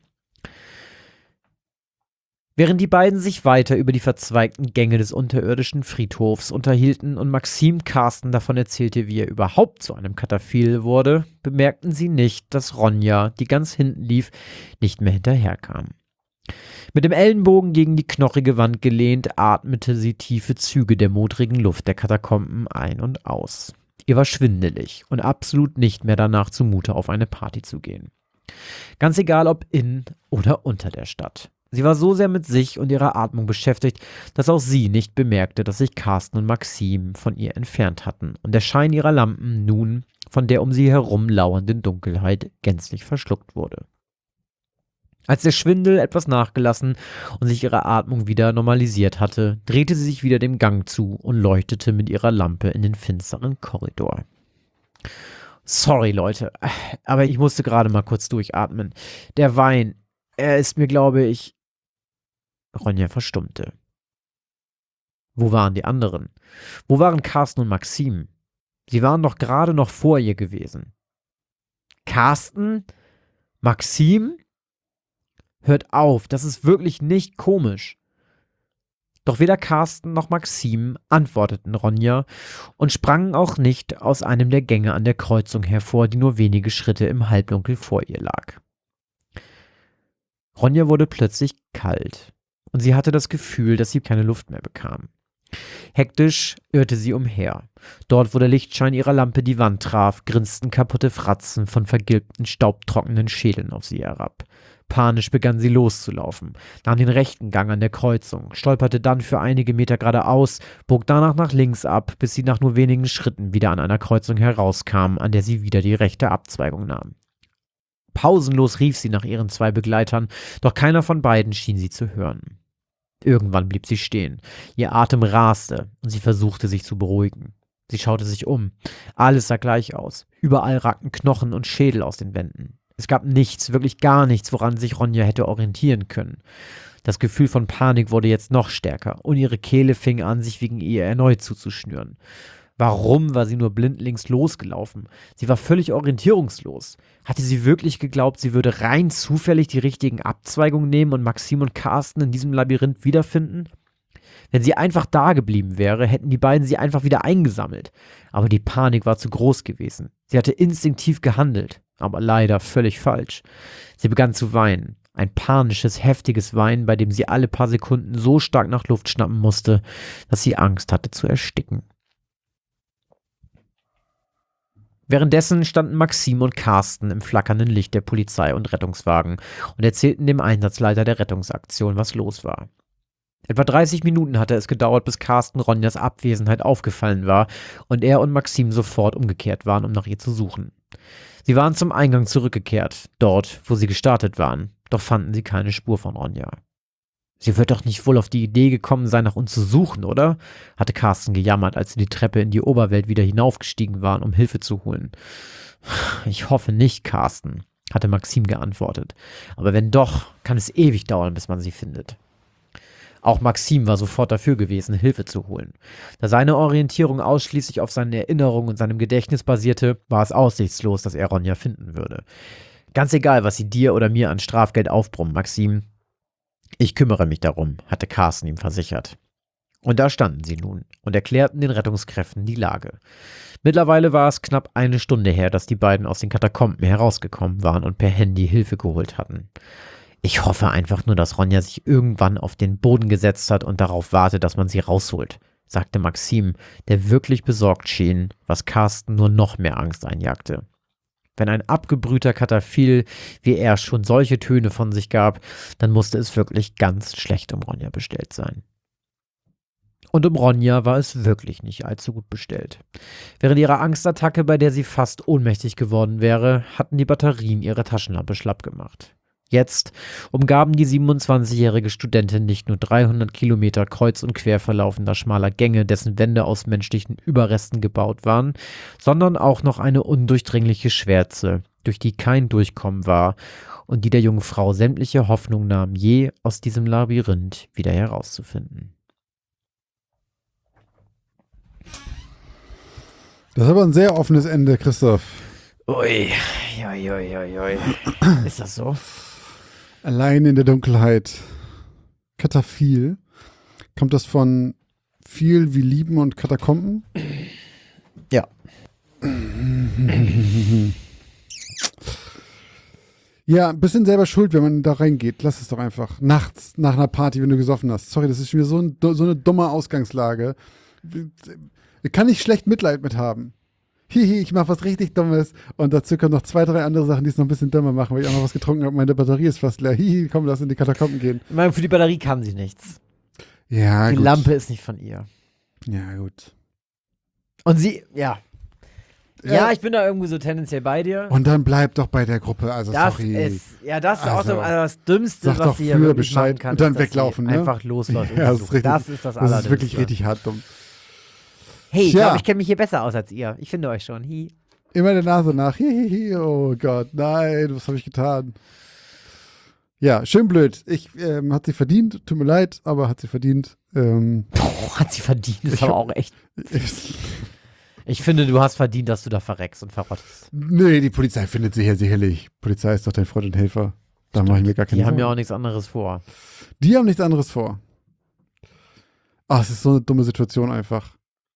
Speaker 1: Während die beiden sich weiter über die verzweigten Gänge des unterirdischen Friedhofs unterhielten und Maxim Carsten davon erzählte, wie er überhaupt zu einem Kataphil wurde, bemerkten sie nicht, dass Ronja, die ganz hinten lief, nicht mehr hinterherkam. Mit dem Ellenbogen gegen die knochige Wand gelehnt, atmete sie tiefe Züge der modrigen Luft der Katakomben ein und aus. Ihr war schwindelig und absolut nicht mehr danach zumute, auf eine Party zu gehen. Ganz egal, ob in oder unter der Stadt. Sie war so sehr mit sich und ihrer Atmung beschäftigt, dass auch sie nicht bemerkte, dass sich Carsten und Maxim von ihr entfernt hatten und der Schein ihrer Lampen nun von der um sie herum lauernden Dunkelheit gänzlich verschluckt wurde. Als der Schwindel etwas nachgelassen und sich ihre Atmung wieder normalisiert hatte, drehte sie sich wieder dem Gang zu und leuchtete mit ihrer Lampe in den finsteren Korridor. »Sorry, Leute, aber ich musste gerade mal kurz durchatmen. Der Wein, er ist mir, glaube ich...« Ronja verstummte. Wo waren die anderen? Wo waren Carsten und Maxim? Sie waren doch gerade noch vor ihr gewesen. »Carsten? Maxim? Hört auf, das ist wirklich nicht komisch.« Doch weder Carsten noch Maxim antworteten Ronja und sprangen auch nicht aus einem der Gänge an der Kreuzung hervor, die nur wenige Schritte im Halbdunkel vor ihr lag. Ronja wurde plötzlich kalt und sie hatte das Gefühl, dass sie keine Luft mehr bekam. Hektisch irrte sie umher. Dort, wo der Lichtschein ihrer Lampe die Wand traf, grinsten kaputte Fratzen von vergilbten, staubtrockenen Schädeln auf sie herab. Panisch begann sie loszulaufen, nahm den rechten Gang an der Kreuzung, stolperte dann für einige Meter geradeaus, bog danach nach links ab, bis sie nach nur wenigen Schritten wieder an einer Kreuzung herauskam, an der sie wieder die rechte Abzweigung nahm. Pausenlos rief sie nach ihren zwei Begleitern, doch keiner von beiden schien sie zu hören. Irgendwann blieb sie stehen. Ihr Atem raste und sie versuchte, sich zu beruhigen. Sie schaute sich um. Alles sah gleich aus. Überall ragten Knochen und Schädel aus den Wänden. Es gab nichts, wirklich gar nichts, woran sich Ronja hätte orientieren können. Das Gefühl von Panik wurde jetzt noch stärker und ihre Kehle fing an, sich wegen ihr erneut zuzuschnüren. Warum war sie nur blindlings losgelaufen? Sie war völlig orientierungslos. Hatte sie wirklich geglaubt, sie würde rein zufällig die richtigen Abzweigungen nehmen und Maxim und Carsten in diesem Labyrinth wiederfinden? Wenn sie einfach da geblieben wäre, hätten die beiden sie einfach wieder eingesammelt. Aber die Panik war zu groß gewesen. Sie hatte instinktiv gehandelt, aber leider völlig falsch. Sie begann zu weinen. Ein panisches, heftiges Weinen, bei dem sie alle paar Sekunden so stark nach Luft schnappen musste, dass sie Angst hatte zu ersticken. Währenddessen standen Maxim und Carsten im flackernden Licht der Polizei und Rettungswagen und erzählten dem Einsatzleiter der Rettungsaktion, was los war. Etwa 30 Minuten hatte es gedauert, bis Carsten Ronjas Abwesenheit aufgefallen war und er und Maxim sofort umgekehrt waren, um nach ihr zu suchen. Sie waren zum Eingang zurückgekehrt, dort, wo sie gestartet waren, doch fanden sie keine Spur von Ronja. »Sie wird doch nicht wohl auf die Idee gekommen sein, nach uns zu suchen, oder?« hatte Carsten gejammert, als sie die Treppe in die Oberwelt wieder hinaufgestiegen waren, um Hilfe zu holen. »Ich hoffe nicht, Carsten«, hatte Maxim geantwortet. »Aber wenn doch, kann es ewig dauern, bis man sie findet.« Auch Maxim war sofort dafür gewesen, Hilfe zu holen. Da seine Orientierung ausschließlich auf seinen Erinnerungen und seinem Gedächtnis basierte, war es aussichtslos, dass er Ronja finden würde. Ganz egal, was sie dir oder mir an Strafgeld aufbrummen, Maxim. Ich kümmere mich darum, hatte Carsten ihm versichert. Und da standen sie nun und erklärten den Rettungskräften die Lage. Mittlerweile war es knapp eine Stunde her, dass die beiden aus den Katakomben herausgekommen waren und per Handy Hilfe geholt hatten. Ich hoffe einfach nur, dass Ronja sich irgendwann auf den Boden gesetzt hat und darauf wartet, dass man sie rausholt, sagte Maxim, der wirklich besorgt schien, was Carsten nur noch mehr Angst einjagte. Wenn ein abgebrühter Kataphil wie er schon solche Töne von sich gab, dann musste es wirklich ganz schlecht um Ronja bestellt sein. Und um Ronja war es wirklich nicht allzu gut bestellt. Während ihrer Angstattacke, bei der sie fast ohnmächtig geworden wäre, hatten die Batterien ihre Taschenlampe schlapp gemacht. Jetzt umgaben die 27-jährige Studentin nicht nur 300 Kilometer kreuz und quer verlaufender schmaler Gänge, dessen Wände aus menschlichen Überresten gebaut waren, sondern auch noch eine undurchdringliche Schwärze, durch die kein Durchkommen war und die der jungen Frau sämtliche Hoffnung nahm, je aus diesem Labyrinth wieder herauszufinden.
Speaker 2: Das ist aber ein sehr offenes Ende, Christoph.
Speaker 1: Ui, ui, ui, ui, ui. Ist das so?
Speaker 2: Allein in der Dunkelheit. Kataphil. Kommt das von viel wie Lieben und Katakomben?
Speaker 1: Ja.
Speaker 2: Ja, ein bisschen selber schuld, wenn man da reingeht. Lass es doch einfach. Nachts, nach einer Party, wenn du gesoffen hast. Sorry, das ist schon wieder so eine dumme Ausgangslage. Ich kann nicht schlecht Mitleid mit haben. Hihi, ich mache was richtig Dummes. Und dazu kommen noch 2, 3 andere Sachen, die es noch ein bisschen dümmer machen, weil ich auch noch was getrunken habe. Meine Batterie ist fast leer. Hihi, komm, lass in die Katakomben gehen.
Speaker 1: Ich meine, für die Batterie kann sie nichts.
Speaker 2: Ja,
Speaker 1: Die
Speaker 2: gut.
Speaker 1: Lampe ist nicht von ihr.
Speaker 2: Ja, gut.
Speaker 1: Und sie, ja. Ja, ich bin da irgendwie so tendenziell bei dir.
Speaker 2: Und dann bleib doch bei der Gruppe. Also,
Speaker 1: Das
Speaker 2: sorry.
Speaker 1: ist, ja, das ist
Speaker 2: Also,
Speaker 1: auch das Dümmste,
Speaker 2: sag
Speaker 1: was
Speaker 2: doch
Speaker 1: sie hier
Speaker 2: früher
Speaker 1: wirklich
Speaker 2: Bescheid
Speaker 1: machen kann.
Speaker 2: und dann
Speaker 1: ist, dass
Speaker 2: weglaufen,
Speaker 1: sie
Speaker 2: ne?
Speaker 1: einfach losläuft.
Speaker 2: Ja, das ist richtig.
Speaker 1: Das ist das
Speaker 2: Das
Speaker 1: Allerdümmste.
Speaker 2: ist wirklich richtig hart dumm.
Speaker 1: Hey, ich
Speaker 2: Tja.
Speaker 1: glaube, ich kenne mich hier besser aus als ihr. Ich finde euch schon. Hi.
Speaker 2: Immer der Nase nach. Hihihi, oh Gott, nein, was habe ich getan? Ja, schön blöd. Hat sie verdient, tut mir leid, aber hat sie verdient.
Speaker 1: Hat sie verdient, ist aber auch echt. Ich finde, du hast verdient, dass du da verreckst und verrottest.
Speaker 2: Nee, die Polizei findet sie hier sicherlich. Polizei ist doch dein Freund und Helfer. Da mache ich mir gar keine
Speaker 1: Die haben ja
Speaker 2: Sorgen.
Speaker 1: auch nichts anderes vor.
Speaker 2: Die haben nichts anderes vor. Ach, es ist so eine dumme Situation einfach.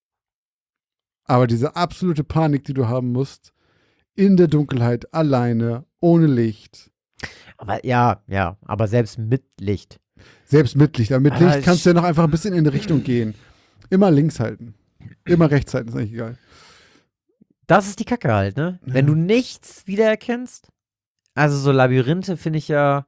Speaker 2: Aber diese absolute Panik, die du haben musst, in der Dunkelheit, alleine, ohne Licht.
Speaker 1: Aber ja, aber selbst mit Licht.
Speaker 2: Selbst mit Licht. Aber mit
Speaker 1: Ah,
Speaker 2: Licht kannst du ja noch einfach ein bisschen in eine Richtung gehen. Immer links halten. Immer rechts halten, ist eigentlich egal.
Speaker 1: Das ist die Kacke halt, ne?
Speaker 2: Ja.
Speaker 1: Wenn du nichts wiedererkennst. Also so Labyrinthe finde ich ja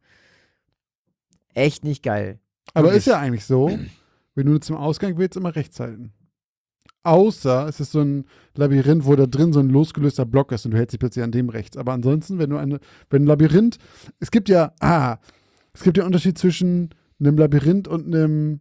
Speaker 1: echt nicht geil.
Speaker 2: Aber
Speaker 1: Wirklich.
Speaker 2: ist ja eigentlich so, wenn du zum Ausgang willst, immer rechts halten. Außer es ist so ein Labyrinth, wo da drin so ein losgelöster Block ist und du hältst dich plötzlich an dem rechts. Aber ansonsten, wenn ein Labyrinth, es gibt ja einen Unterschied zwischen einem Labyrinth und einem,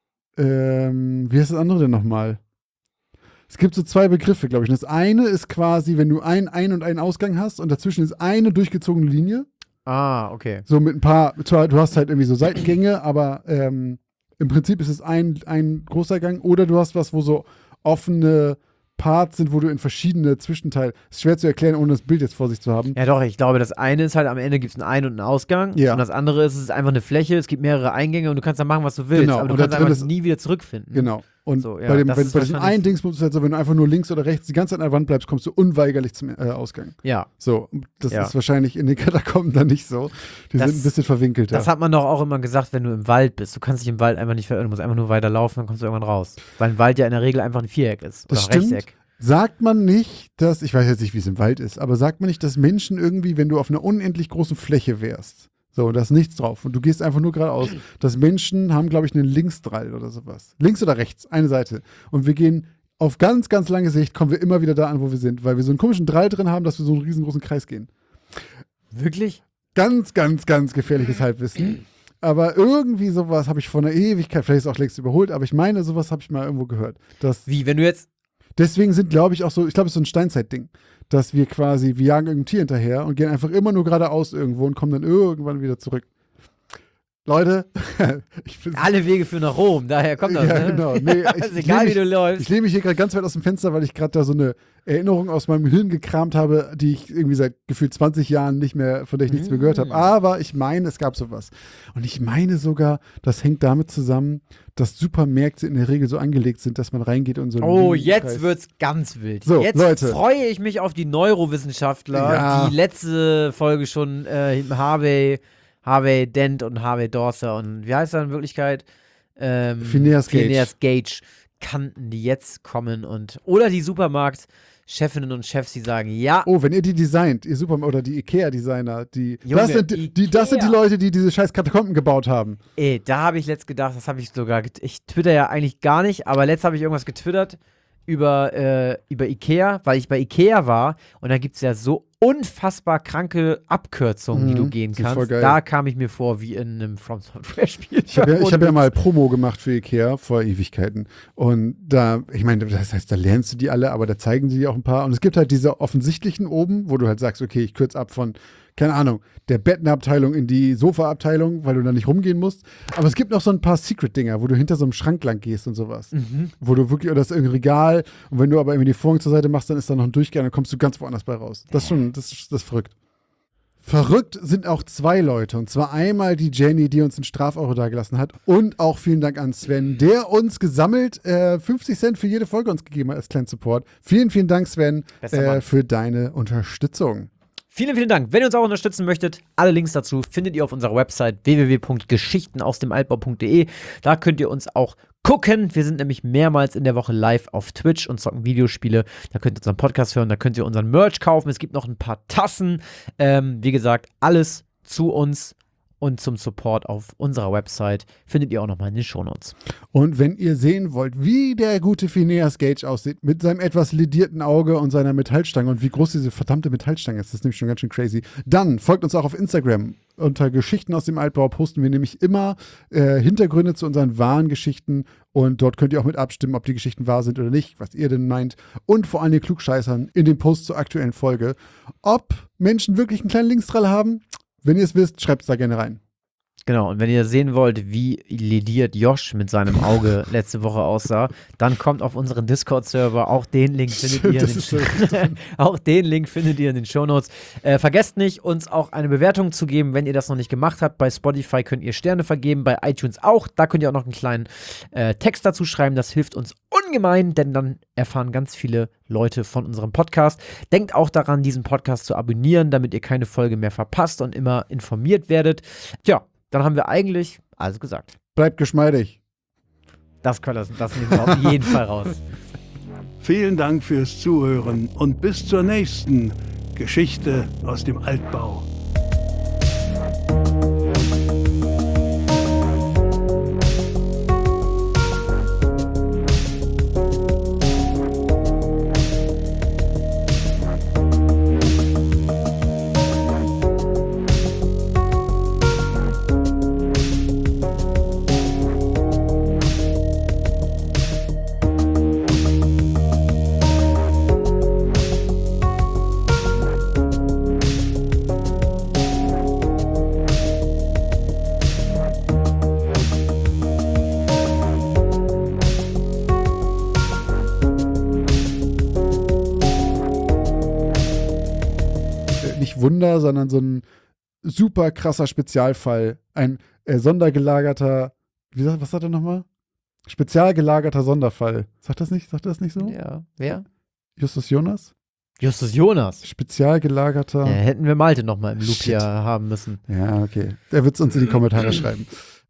Speaker 2: wie heißt das andere denn nochmal? Es gibt so 2 Begriffe, glaube ich. Das eine ist quasi, wenn du einen Ein- und einen Ausgang hast und dazwischen ist eine durchgezogene Linie.
Speaker 1: Ah, okay.
Speaker 2: So mit ein paar, du hast halt irgendwie so Seitengänge, aber im Prinzip ist es ein großer Gang. Oder du hast was, wo so offene Parts sind, wo du in verschiedene Zwischenteile. Ist schwer zu erklären, ohne das Bild jetzt vor sich zu haben.
Speaker 1: Ja doch, ich glaube, das eine ist halt, am Ende gibt es einen Ein- und einen Ausgang.
Speaker 2: Ja.
Speaker 1: Und das andere ist, es ist einfach eine Fläche, es gibt mehrere Eingänge und du kannst da machen, was du willst.
Speaker 2: Genau,
Speaker 1: Aber du
Speaker 2: und da
Speaker 1: kannst
Speaker 2: drin
Speaker 1: einfach
Speaker 2: ist-
Speaker 1: nie wieder zurückfinden.
Speaker 2: Genau. Und
Speaker 1: So, ja,
Speaker 2: bei
Speaker 1: das ist
Speaker 2: diesem
Speaker 1: wahrscheinlich-
Speaker 2: einen Dingsbums ist es halt so, wenn du einfach nur links oder rechts die ganze Zeit an der Wand bleibst, kommst du unweigerlich zum Ausgang.
Speaker 1: Ja.
Speaker 2: So, das
Speaker 1: Ja.
Speaker 2: ist wahrscheinlich in den Katakomben dann nicht so. Die
Speaker 1: Das-
Speaker 2: sind ein bisschen verwinkelter.
Speaker 1: Das hat man doch auch immer gesagt, wenn du im Wald bist. Du kannst dich im Wald einfach nicht verirren, du musst einfach nur weiterlaufen, dann kommst du irgendwann raus. Weil ein Wald ja in der Regel einfach ein Viereck ist.
Speaker 2: Das
Speaker 1: oder ein
Speaker 2: stimmt.
Speaker 1: Rechteck.
Speaker 2: Sagt man nicht, dass, ich weiß jetzt nicht, wie es im Wald ist, aber sagt man nicht, dass Menschen irgendwie, wenn du auf einer unendlich großen Fläche wärst, so, da ist nichts drauf und du gehst einfach nur geradeaus, dass Menschen haben, glaube ich, einen Linksdrall oder sowas. Links oder rechts, eine Seite. Und wir gehen auf ganz, ganz lange Sicht, kommen wir immer wieder da an, wo wir sind, weil wir so einen komischen Drall drin haben, dass wir so einen riesengroßen Kreis gehen.
Speaker 1: Wirklich?
Speaker 2: Ganz, ganz, ganz gefährliches Halbwissen. Aber irgendwie sowas habe ich vor einer Ewigkeit, vielleicht ist es auch längst überholt, aber ich meine, sowas habe ich mal irgendwo gehört. Dass
Speaker 1: Wie, wenn du jetzt.
Speaker 2: deswegen sind, glaube ich, auch so, ich glaube, es ist so ein Steinzeitding, dass wir jagen irgendein Tier hinterher und gehen einfach immer nur geradeaus irgendwo und kommen dann irgendwann wieder zurück. Leute, ich find's
Speaker 1: Alle Wege führen nach Rom, daher kommt das,
Speaker 2: ja,
Speaker 1: ne?
Speaker 2: genau. Nee,
Speaker 1: Also egal, wie du läufst.
Speaker 2: Ich lehne mich hier gerade ganz weit aus dem Fenster, weil ich gerade da so eine Erinnerung aus meinem Hirn gekramt habe, die ich irgendwie seit gefühlt 20 Jahren nicht mehr, von der ich nichts mehr gehört habe. Aber ich meine, es gab sowas. Und ich meine sogar, das hängt damit zusammen, dass Supermärkte in der Regel so angelegt sind, dass man reingeht und so einen
Speaker 1: Oh,
Speaker 2: Linienpreis-
Speaker 1: jetzt wird's ganz wild.
Speaker 2: So,
Speaker 1: jetzt
Speaker 2: Leute.
Speaker 1: freue ich mich auf die Neurowissenschaftler,
Speaker 2: Ja.
Speaker 1: die letzte Folge schon Harvey Dent und Harvey Dorser und wie heißt er in Wirklichkeit?
Speaker 2: Phineas
Speaker 1: Gage kannten, die jetzt kommen oder die Supermarktchefinnen und Chefs, die sagen, ja,
Speaker 2: Oh, wenn ihr die designt, ihr oder die Ikea-Designer,
Speaker 1: Junge,
Speaker 2: das sind die Leute, die diese scheiß Katakomben gebaut haben.
Speaker 1: da habe ich letzt gedacht, das habe ich sogar, ich twitter ja eigentlich gar nicht, aber letzt habe ich irgendwas getwittert über Ikea, weil ich bei Ikea war und da gibt es ja so unfassbar kranke Abkürzungen, die du gehen
Speaker 2: die ist voll
Speaker 1: kannst.
Speaker 2: geil.
Speaker 1: Da kam ich mir vor wie in einem From Software-Spiel.
Speaker 2: Ich hab ja mal Promo gemacht für Ikea vor Ewigkeiten. Und da, ich meine, das heißt, da lernst du die alle, aber da zeigen sie dir auch ein paar. Und es gibt halt diese offensichtlichen oben, wo du halt sagst, okay, ich kürze ab von, keine Ahnung, der Bettenabteilung in die Sofaabteilung, weil du da nicht rumgehen musst. Aber es gibt noch so ein paar Secret-Dinger, wo du hinter so einem Schrank lang gehst und sowas. Wo du wirklich, oder das ist irgendein Regal. Und wenn du aber irgendwie die Vorhang zur Seite machst, dann ist da noch ein Durchgang, dann kommst du ganz woanders bei raus. Das ist verrückt. Verrückt sind auch zwei Leute. Und zwar einmal die Jenny, die uns einen Strafeuro dagelassen hat. Und auch vielen Dank an Sven, der uns gesammelt 50 Cent für jede Folge uns gegeben hat als kleinen Support. Vielen, vielen Dank, Sven,
Speaker 1: Bester Mann.
Speaker 2: für deine Unterstützung.
Speaker 1: Vielen, vielen Dank. Wenn ihr uns auch unterstützen möchtet, alle Links dazu findet ihr auf unserer Website www.geschichtenausdemaltbau.de. Da könnt ihr uns auch gucken. Wir sind nämlich mehrmals in der Woche live auf Twitch und zocken Videospiele. Da könnt ihr unseren Podcast hören, da könnt ihr unseren Merch kaufen. Es gibt noch ein paar Tassen. Wie gesagt, alles zu uns und zum Support auf unserer Website findet ihr auch nochmal in den Shownotes.
Speaker 2: Und wenn ihr sehen wollt, wie der gute Phineas Gage aussieht, mit seinem etwas ledierten Auge und seiner Metallstange und wie groß diese verdammte Metallstange ist, das ist nämlich schon ganz schön crazy, dann folgt uns auch auf Instagram. Unter Geschichten aus dem Altbau posten wir nämlich immer Hintergründe zu unseren wahren Geschichten und dort könnt ihr auch mit abstimmen, ob die Geschichten wahr sind oder nicht, was ihr denn meint und vor allem den Klugscheißern in den Posts zur aktuellen Folge, ob Menschen wirklich einen kleinen Linkstrahl haben. Wenn ihr es wisst, schreibt es da gerne rein.
Speaker 1: Genau, und wenn ihr sehen wollt, wie lediert Josh mit seinem Auge letzte Woche aussah, dann kommt auf unseren Discord-Server. Auch den Link findet ihr auch den Link findet ihr in den Shownotes. Vergesst nicht, uns auch eine Bewertung zu geben, wenn ihr das noch nicht gemacht habt. Bei Spotify könnt ihr Sterne vergeben, bei iTunes auch. Da könnt ihr auch noch einen kleinen Text dazu schreiben. Das hilft uns ungemein, denn dann erfahren ganz viele Leute von unserem Podcast. Denkt auch daran, diesen Podcast zu abonnieren, damit ihr keine Folge mehr verpasst und immer informiert werdet. Tja, dann haben wir eigentlich alles gesagt.
Speaker 2: Bleibt geschmeidig.
Speaker 1: Das nehmen wir auf jeden Fall raus.
Speaker 3: Vielen Dank fürs Zuhören und bis zur nächsten Geschichte aus dem Altbau.
Speaker 2: Wunder, sondern so ein super krasser Spezialfall. Ein sondergelagerter, was sagt er nochmal? Spezial gelagerter Sonderfall. Sagt das nicht so?
Speaker 1: Ja, wer?
Speaker 2: Justus Jonas?
Speaker 1: Justus Jonas.
Speaker 2: Spezial gelagerter.
Speaker 1: Hätten wir Malte nochmal im Loop
Speaker 2: Shit.
Speaker 1: hier haben müssen.
Speaker 2: Ja, okay. Der wird es uns in die Kommentare schreiben.